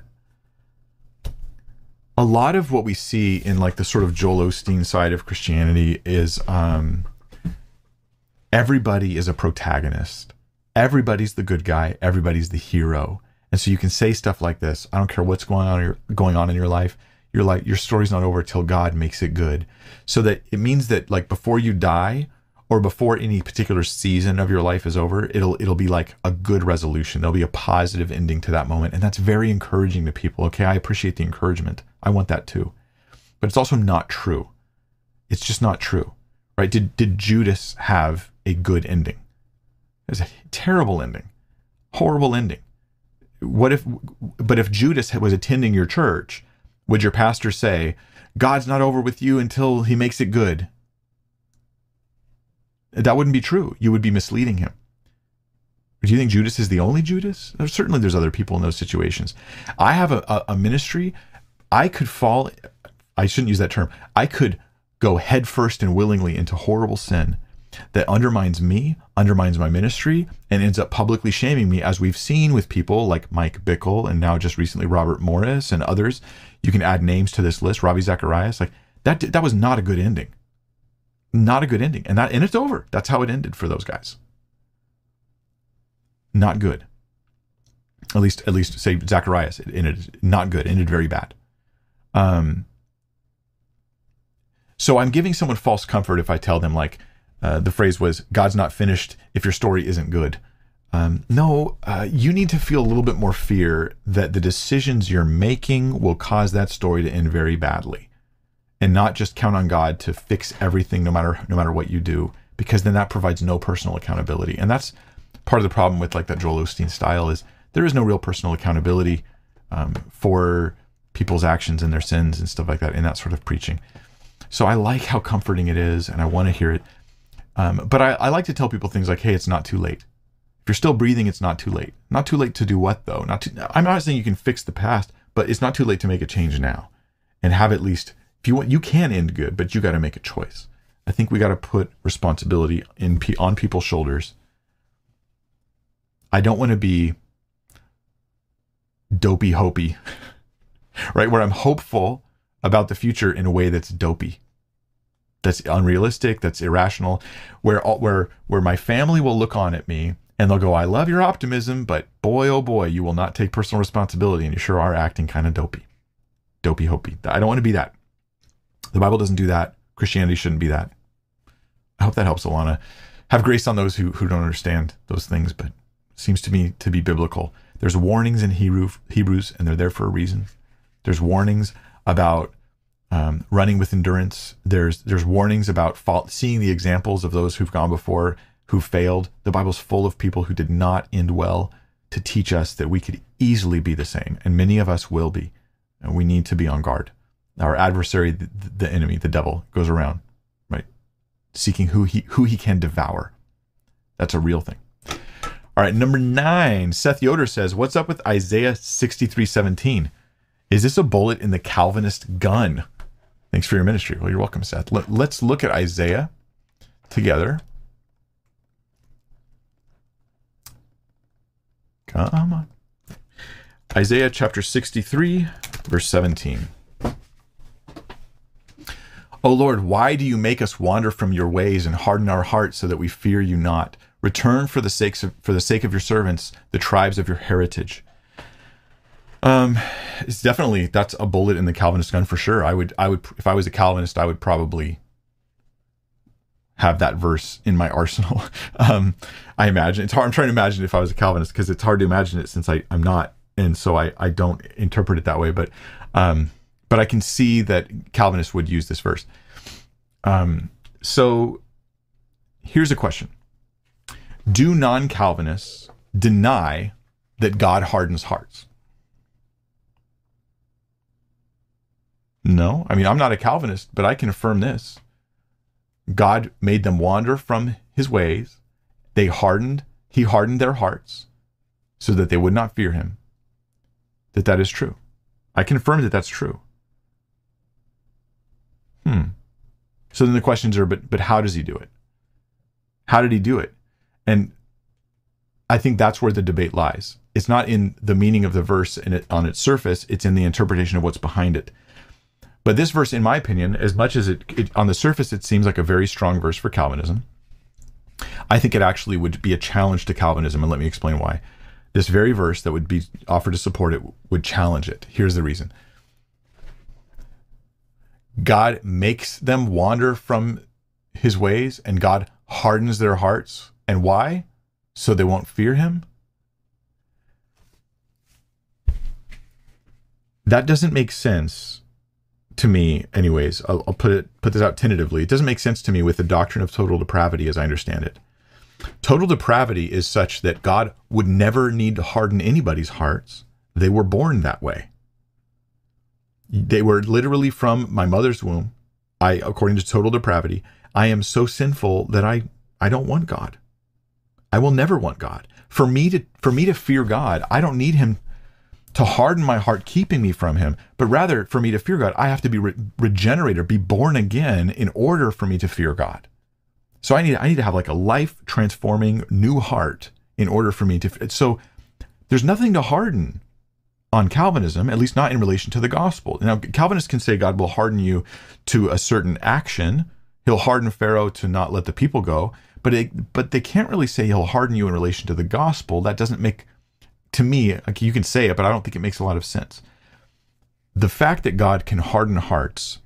A: A lot of what we see in like the sort of Joel Osteen side of Christianity is Everybody is a protagonist. Everybody's the good guy. Everybody's the hero. And so you can say stuff like this. I don't care what's going on in your life. You're like, your story's not over till God makes it good. So that it means that like before you die or before any particular season of your life is over, it'll be like a good resolution. There'll be a positive ending to that moment. And that's very encouraging to people. Okay, I appreciate the encouragement. I want that too. But it's also not true. It's just not true, right? Did Judas have a good ending? It was a terrible ending, horrible ending. But if Judas was attending your church, would your pastor say, God's not over with you until he makes it good? That wouldn't be true. You would be misleading him. Do you think Judas is the only Judas? Certainly there's other people in those situations. I have a ministry. I could fall, I shouldn't use that term. I could go headfirst and willingly into horrible sin that undermines me, undermines my ministry, and ends up publicly shaming me, as we've seen with people like Mike Bickle and now just recently Robert Morris and others. You can add names to this list, Ravi Zacharias. Like that was not a good ending. Not a good ending. And it's over. That's how it ended for those guys. Not good. At least say Zacharias, it ended not good, ended very bad. So I'm giving someone false comfort if I tell them like, the phrase was, God's not finished if your story isn't good. No, you need to feel a little bit more fear that the decisions you're making will cause that story to end very badly, and not just count on God to fix everything no matter what you do, because then that provides no personal accountability. And that's part of the problem with like that Joel Osteen style, is there is no real personal accountability for people's actions and their sins and stuff like that in that sort of preaching. So I like how comforting it is, and I want to hear it. But I like to tell people things like, hey, it's not too late. If you're still breathing, it's not too late. Not too late to do what, though? I'm not saying you can fix the past, but it's not too late to make a change now. And have at least, if you want, you can end good, but you got to make a choice. I think we got to put responsibility on people's shoulders. I don't want to be dopey hopey, right? Where I'm hopeful about the future in a way that's dopey. That's unrealistic, that's irrational, where my family will look on at me and they'll go, I love your optimism, but boy, oh boy, you will not take personal responsibility, and you sure are acting kind of dopey hopey. I don't want to be that. The Bible doesn't do that. Christianity shouldn't be that. I hope that helps, Alana. Have grace on those who don't understand those things, but it seems to me to be biblical. There's warnings in Hebrews, and they're there for a reason. There's warnings about running with endurance. There's warnings about seeing the examples of those who've gone before, who failed. The Bible's full of people who did not end well, to teach us that we could easily be the same, and many of us will be, and we need to be on guard. Our adversary, the enemy, the devil, goes around, right, seeking who he can devour. That's a real thing. All right, number 9, Seth Yoder says, what's up with Isaiah 63:17? Is this a bullet in the Calvinist gun? Thanks for your ministry. Well, you're welcome, Seth. Let's look at Isaiah together. Come on. Isaiah chapter 63, verse 17. O Lord, why do you make us wander from your ways and harden our hearts so that we fear you not? Return for the sake of your servants, the tribes of your heritage. It's definitely, that's a bullet in the Calvinist gun for sure. I would, if I was a Calvinist, I would probably have that verse in my arsenal. I imagine it's hard. I'm trying to imagine if I was a Calvinist, because it's hard to imagine it since I'm not. And so I don't interpret it that way, but I can see that Calvinists would use this verse. So here's a question. Do non-Calvinists deny that God hardens hearts? No. I mean, I'm not a Calvinist, but I can affirm this. God made them wander from his ways. He hardened their hearts so that they would not fear him. That is true. I can affirm that that's true. So then the questions are, but how does he do it? How did he do it? And I think that's where the debate lies. It's not in the meaning of the verse on its surface. It's in the interpretation of what's behind it. But this verse, in my opinion, as much as it on the surface, it seems like a very strong verse for Calvinism. I think it actually would be a challenge to Calvinism, and let me explain why. This very verse that would be offered to support it would challenge it. Here's the reason. God makes them wander from his ways, and God hardens their hearts. And why? So they won't fear him? That doesn't make sense to me anyways. I'll put this out tentatively. It doesn't make sense to me with the doctrine of total depravity as I understand it. Total depravity is such that God would never need to harden anybody's hearts. They were born that way. They were literally from my mother's womb. According to total depravity, I am so sinful that I don't want God. I will never want God. For me to fear God, I don't need him to harden my heart, keeping me from him, but rather for me to fear God, I have to be regenerated, be born again in order for me to fear God. So I need to have like a life transforming new heart in order for me to. So there's nothing to harden on Calvinism, at least not in relation to the gospel. Now, Calvinists can say God will harden you to a certain action. He'll harden Pharaoh to not let the people go, but they can't really say he'll harden you in relation to the gospel. That doesn't make, to me, like, you can say it, but I don't think it makes a lot of sense. The fact that God can harden hearts,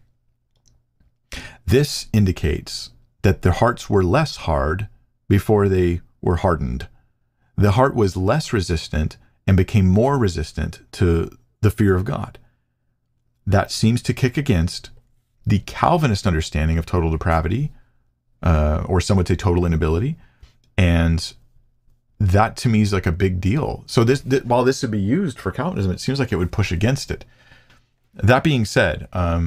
A: this indicates that their hearts were less hard before they were hardened. The heart was less resistant and became more resistant to the fear of God. That seems to kick against the Calvinist understanding of total depravity, or some would say total inability. And that to me is like a big deal. So while this would be used for Calvinism, it seems like it would push against it. That being said,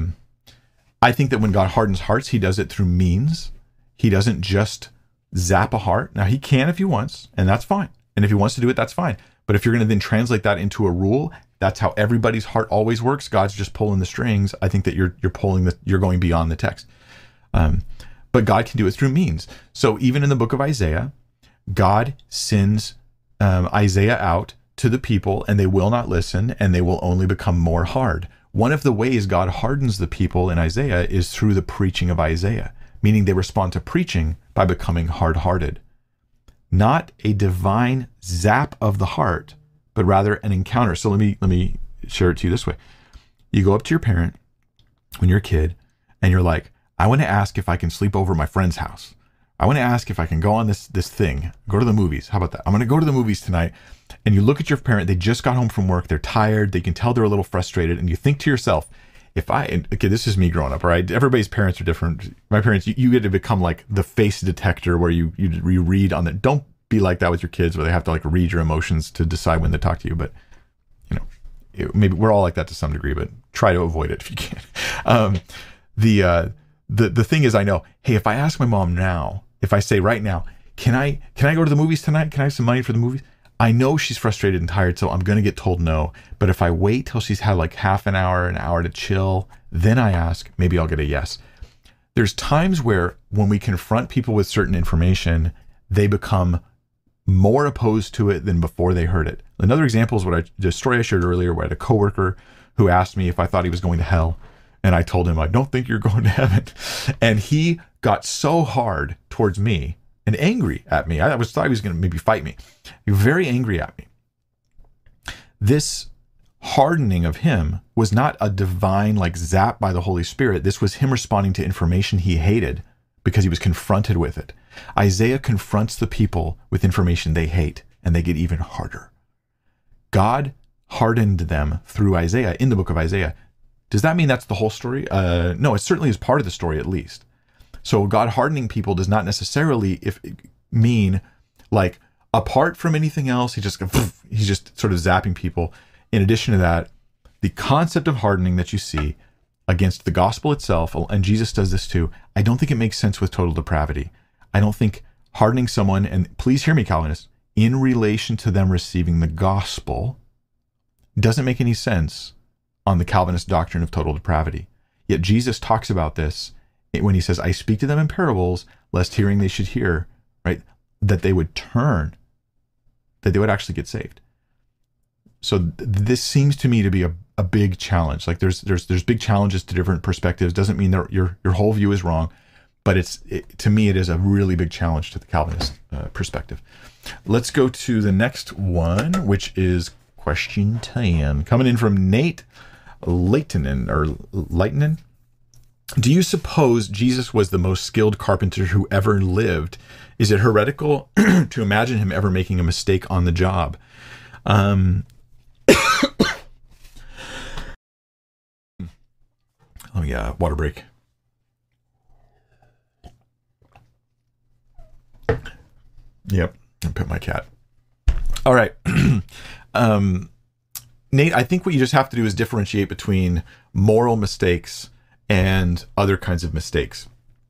A: I think that when God hardens hearts, he does it through means. He doesn't just zap a heart. Now, he can if he wants, and that's fine. And if he wants to do it, that's fine. But if you're going to then translate that into a rule, that's how everybody's heart always works. God's just pulling the strings. I think that you're going beyond the text. But God can do it through means. So even in the book of Isaiah, God sends Isaiah out to the people, and they will not listen, and they will only become more hard. One of the ways God hardens the people in Isaiah is through the preaching of Isaiah, meaning they respond to preaching by becoming hard-hearted. Not a divine zap of the heart, but rather an encounter. So let me share it to you this way. You go up to your parent when you're a kid, and you're like, I want to ask if I can sleep over at my friend's house. I want to ask if I can go on this thing, go to the movies. How about that? I'm going to go to the movies tonight. And you look at your parent, they just got home from work. They're tired. They can tell they're a little frustrated. And you think to yourself, okay, this is me growing up, all right? Everybody's parents are different. My parents, you get to become like the face detector where you read on the, don't be like that with your kids where they have to like read your emotions to decide when to talk to you. But, maybe we're all like that to some degree, but try to avoid it if you can. The thing is, I know, hey, if I ask my mom now, if I say right now, can I go to the movies tonight? Can I have some money for the movies? I know she's frustrated and tired, so I'm going to get told no. But if I wait till she's had like half an hour to chill, then I ask, maybe I'll get a yes. There's times where when we confront people with certain information, they become more opposed to it than before they heard it. Another example is the story I shared earlier, where I had a coworker who asked me if I thought he was going to hell. And I told him, I don't think you're going to heaven. And he got so hard towards me and angry at me. I thought he was going to maybe fight me. He was very angry at me. This hardening of him was not a divine like zap by the Holy Spirit. This was him responding to information he hated because he was confronted with it. Isaiah confronts the people with information they hate, and they get even harder. God hardened them through Isaiah in the book of Isaiah. Does that mean that's the whole story? No, it certainly is part of the story at least. So God hardening people does not necessarily mean like apart from anything else, he's just sort of zapping people. In addition to that, the concept of hardening that you see against the gospel itself, and Jesus does this too, I don't think it makes sense with total depravity. I don't think hardening someone, and please hear me, Calvinists, in relation to them receiving the gospel doesn't make any sense on the Calvinist doctrine of total depravity. Yet Jesus talks about this when he says, I speak to them in parables, lest hearing they should hear, right? That they would turn, that they would actually get saved. So this seems to me to be a big challenge. Like there's big challenges to different perspectives. Doesn't mean that your whole view is wrong, but to me, it is a really big challenge to the Calvinist perspective. Let's go to the next one, which is question 10, coming in from Nate Leitonen. Do you suppose Jesus was the most skilled carpenter who ever lived? Is it heretical to imagine him ever making a mistake on the job? Oh yeah, water break. Yep, I pet my cat. All right. Nate, I think what you just have to do is differentiate between moral mistakes and other kinds of mistakes.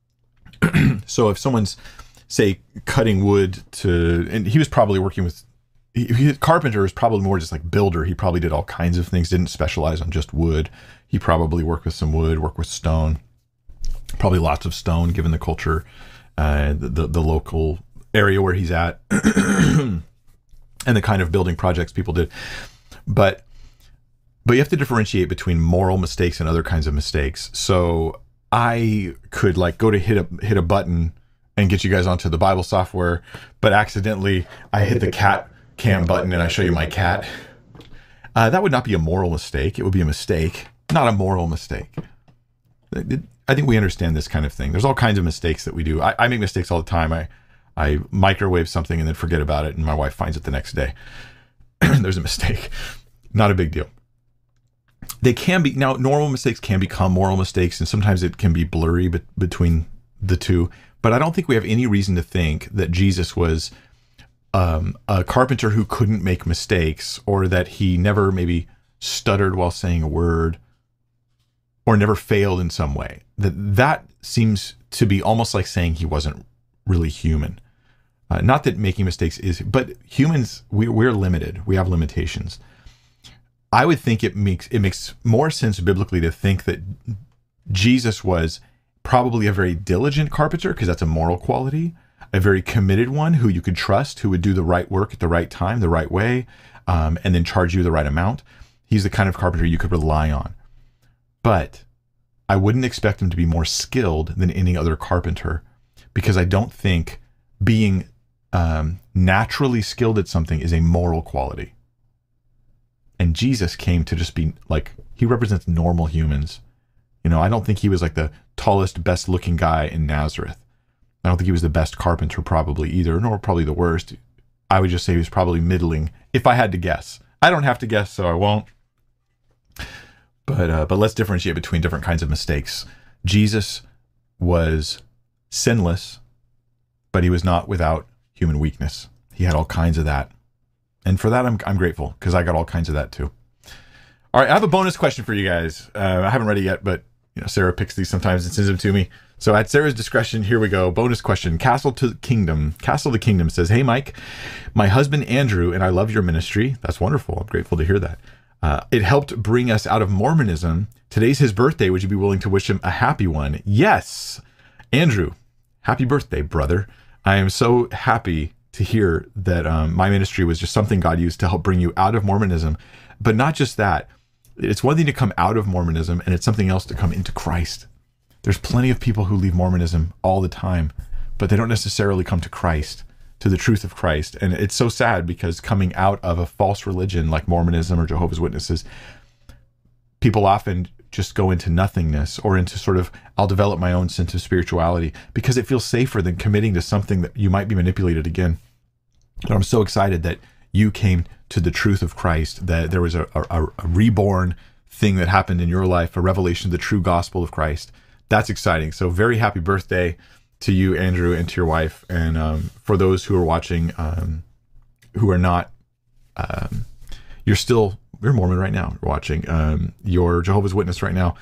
A: So if someone's, say, cutting wood and he was probably working with, carpenter is probably more just like builder. He probably did all kinds of things, didn't specialize on just wood. He probably worked with some wood, worked with stone, probably lots of stone given the culture, the local area where he's at, and the kind of building projects people did. But you have to differentiate between moral mistakes and other kinds of mistakes. So I could like go to hit a button and get you guys onto the Bible software, but accidentally I hit the cat cam button and I show you my cat. That would not be a moral mistake. It would be a mistake, not a moral mistake. I think we understand this kind of thing. There's all kinds of mistakes that we do. I make mistakes all the time. I microwave something and then forget about it, and my wife finds it the next day. There's a mistake. Not a big deal. They can be, now normal mistakes can become moral mistakes, and sometimes it can be blurry between the two. But I don't think we have any reason to think that Jesus was a carpenter who couldn't make mistakes, or that he never maybe stuttered while saying a word, or never failed in some way. That seems to be almost like saying he wasn't really human. Not that making mistakes is, but humans, we're limited. We have limitations. I would think it makes more sense biblically to think that Jesus was probably a very diligent carpenter, because that's a moral quality, a very committed one who you could trust, who would do the right work at the right time, the right way, and then charge you the right amount. He's the kind of carpenter you could rely on. But I wouldn't expect him to be more skilled than any other carpenter, because I don't think being naturally skilled at something is a moral quality. And Jesus came to just be like, he represents normal humans. You know, I don't think he was like the tallest, best looking guy in Nazareth. I don't think he was the best carpenter probably either, nor probably the worst. I would just say he was probably middling, if I had to guess. I don't have to guess, so I won't. But let's differentiate between different kinds of mistakes. Jesus was sinless, but he was not without human weakness. He had all kinds of that. And for that, I'm grateful, because I got all kinds of that too. All right, I have a bonus question for you guys. I haven't read it yet, but Sarah picks these sometimes and sends them to me. So at Sarah's discretion, here we go. Bonus question. Castle to the Kingdom says, "Hey, Mike, my husband Andrew and I love your ministry." That's wonderful. I'm grateful to hear that. It helped bring us out of Mormonism. Today's his birthday. Would you be willing to wish him a happy one? Yes. Andrew, happy birthday, brother. I am so happy to hear that my ministry was just something God used to help bring you out of Mormonism. But not just that. It's one thing to come out of Mormonism, and it's something else to come into Christ. There's plenty of people who leave Mormonism all the time, but they don't necessarily come to Christ, to the truth of Christ. And it's so sad, because coming out of a false religion like Mormonism or Jehovah's Witnesses, people often just go into nothingness, or into sort of, I'll develop my own sense of spirituality, because it feels safer than committing to something that you might be manipulated again. But I'm so excited that you came to the truth of Christ, that there was a reborn thing that happened in your life, a revelation of the true gospel of Christ. That's exciting. So very happy birthday to you, Andrew, and to your wife. And for those who are watching, who are not, you're Mormon right now, you're watching, you're Jehovah's Witness right now.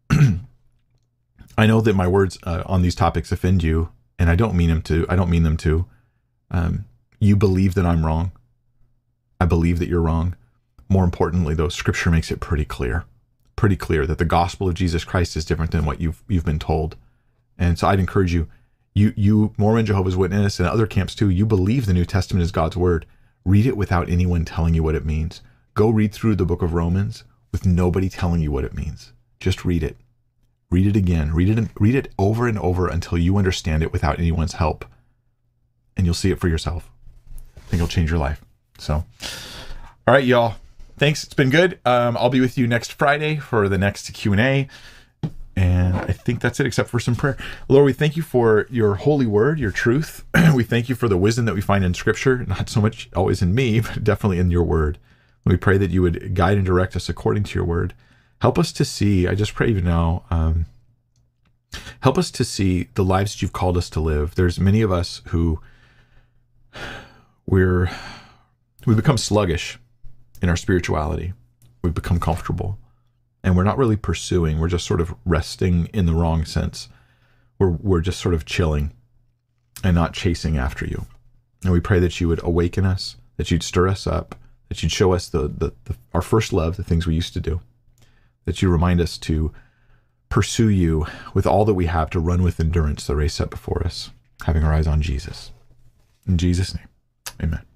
A: I know that my words on these topics offend you, and I don't mean them to. You believe that I'm wrong. I believe that you're wrong. More importantly, though, Scripture makes it pretty clear that the gospel of Jesus Christ is different than what you've been told. And so I'd encourage you, Mormon, Jehovah's Witness, and other camps too, you believe the New Testament is God's word. Read it without anyone telling you what it means. Go read through the book of Romans with nobody telling you what it means. Just read it. Read it again. Read it over and over until you understand it without anyone's help. And you'll see it for yourself. I think it'll change your life. So, all right, y'all. Thanks. It's been good. I'll be with you next Friday for the next Q&A. And I think that's it, except for some prayer. Lord, we thank you for your holy word, your truth. We thank you for the wisdom that we find in Scripture, not so much always in me, but definitely in your word. We pray that you would guide and direct us according to your word. Help us to see, I just pray even now, help us to see the lives that you've called us to live. There's many of us who we become sluggish in our spirituality. We've become comfortable. And we're not really pursuing. We're just sort of resting in the wrong sense. We're just sort of chilling and not chasing after you. And we pray that you would awaken us, that you'd stir us up, that you'd show us our first love, the things we used to do, that you remind us to pursue you with all that we have, to run with endurance the race set before us, having our eyes on Jesus. In Jesus' name, amen.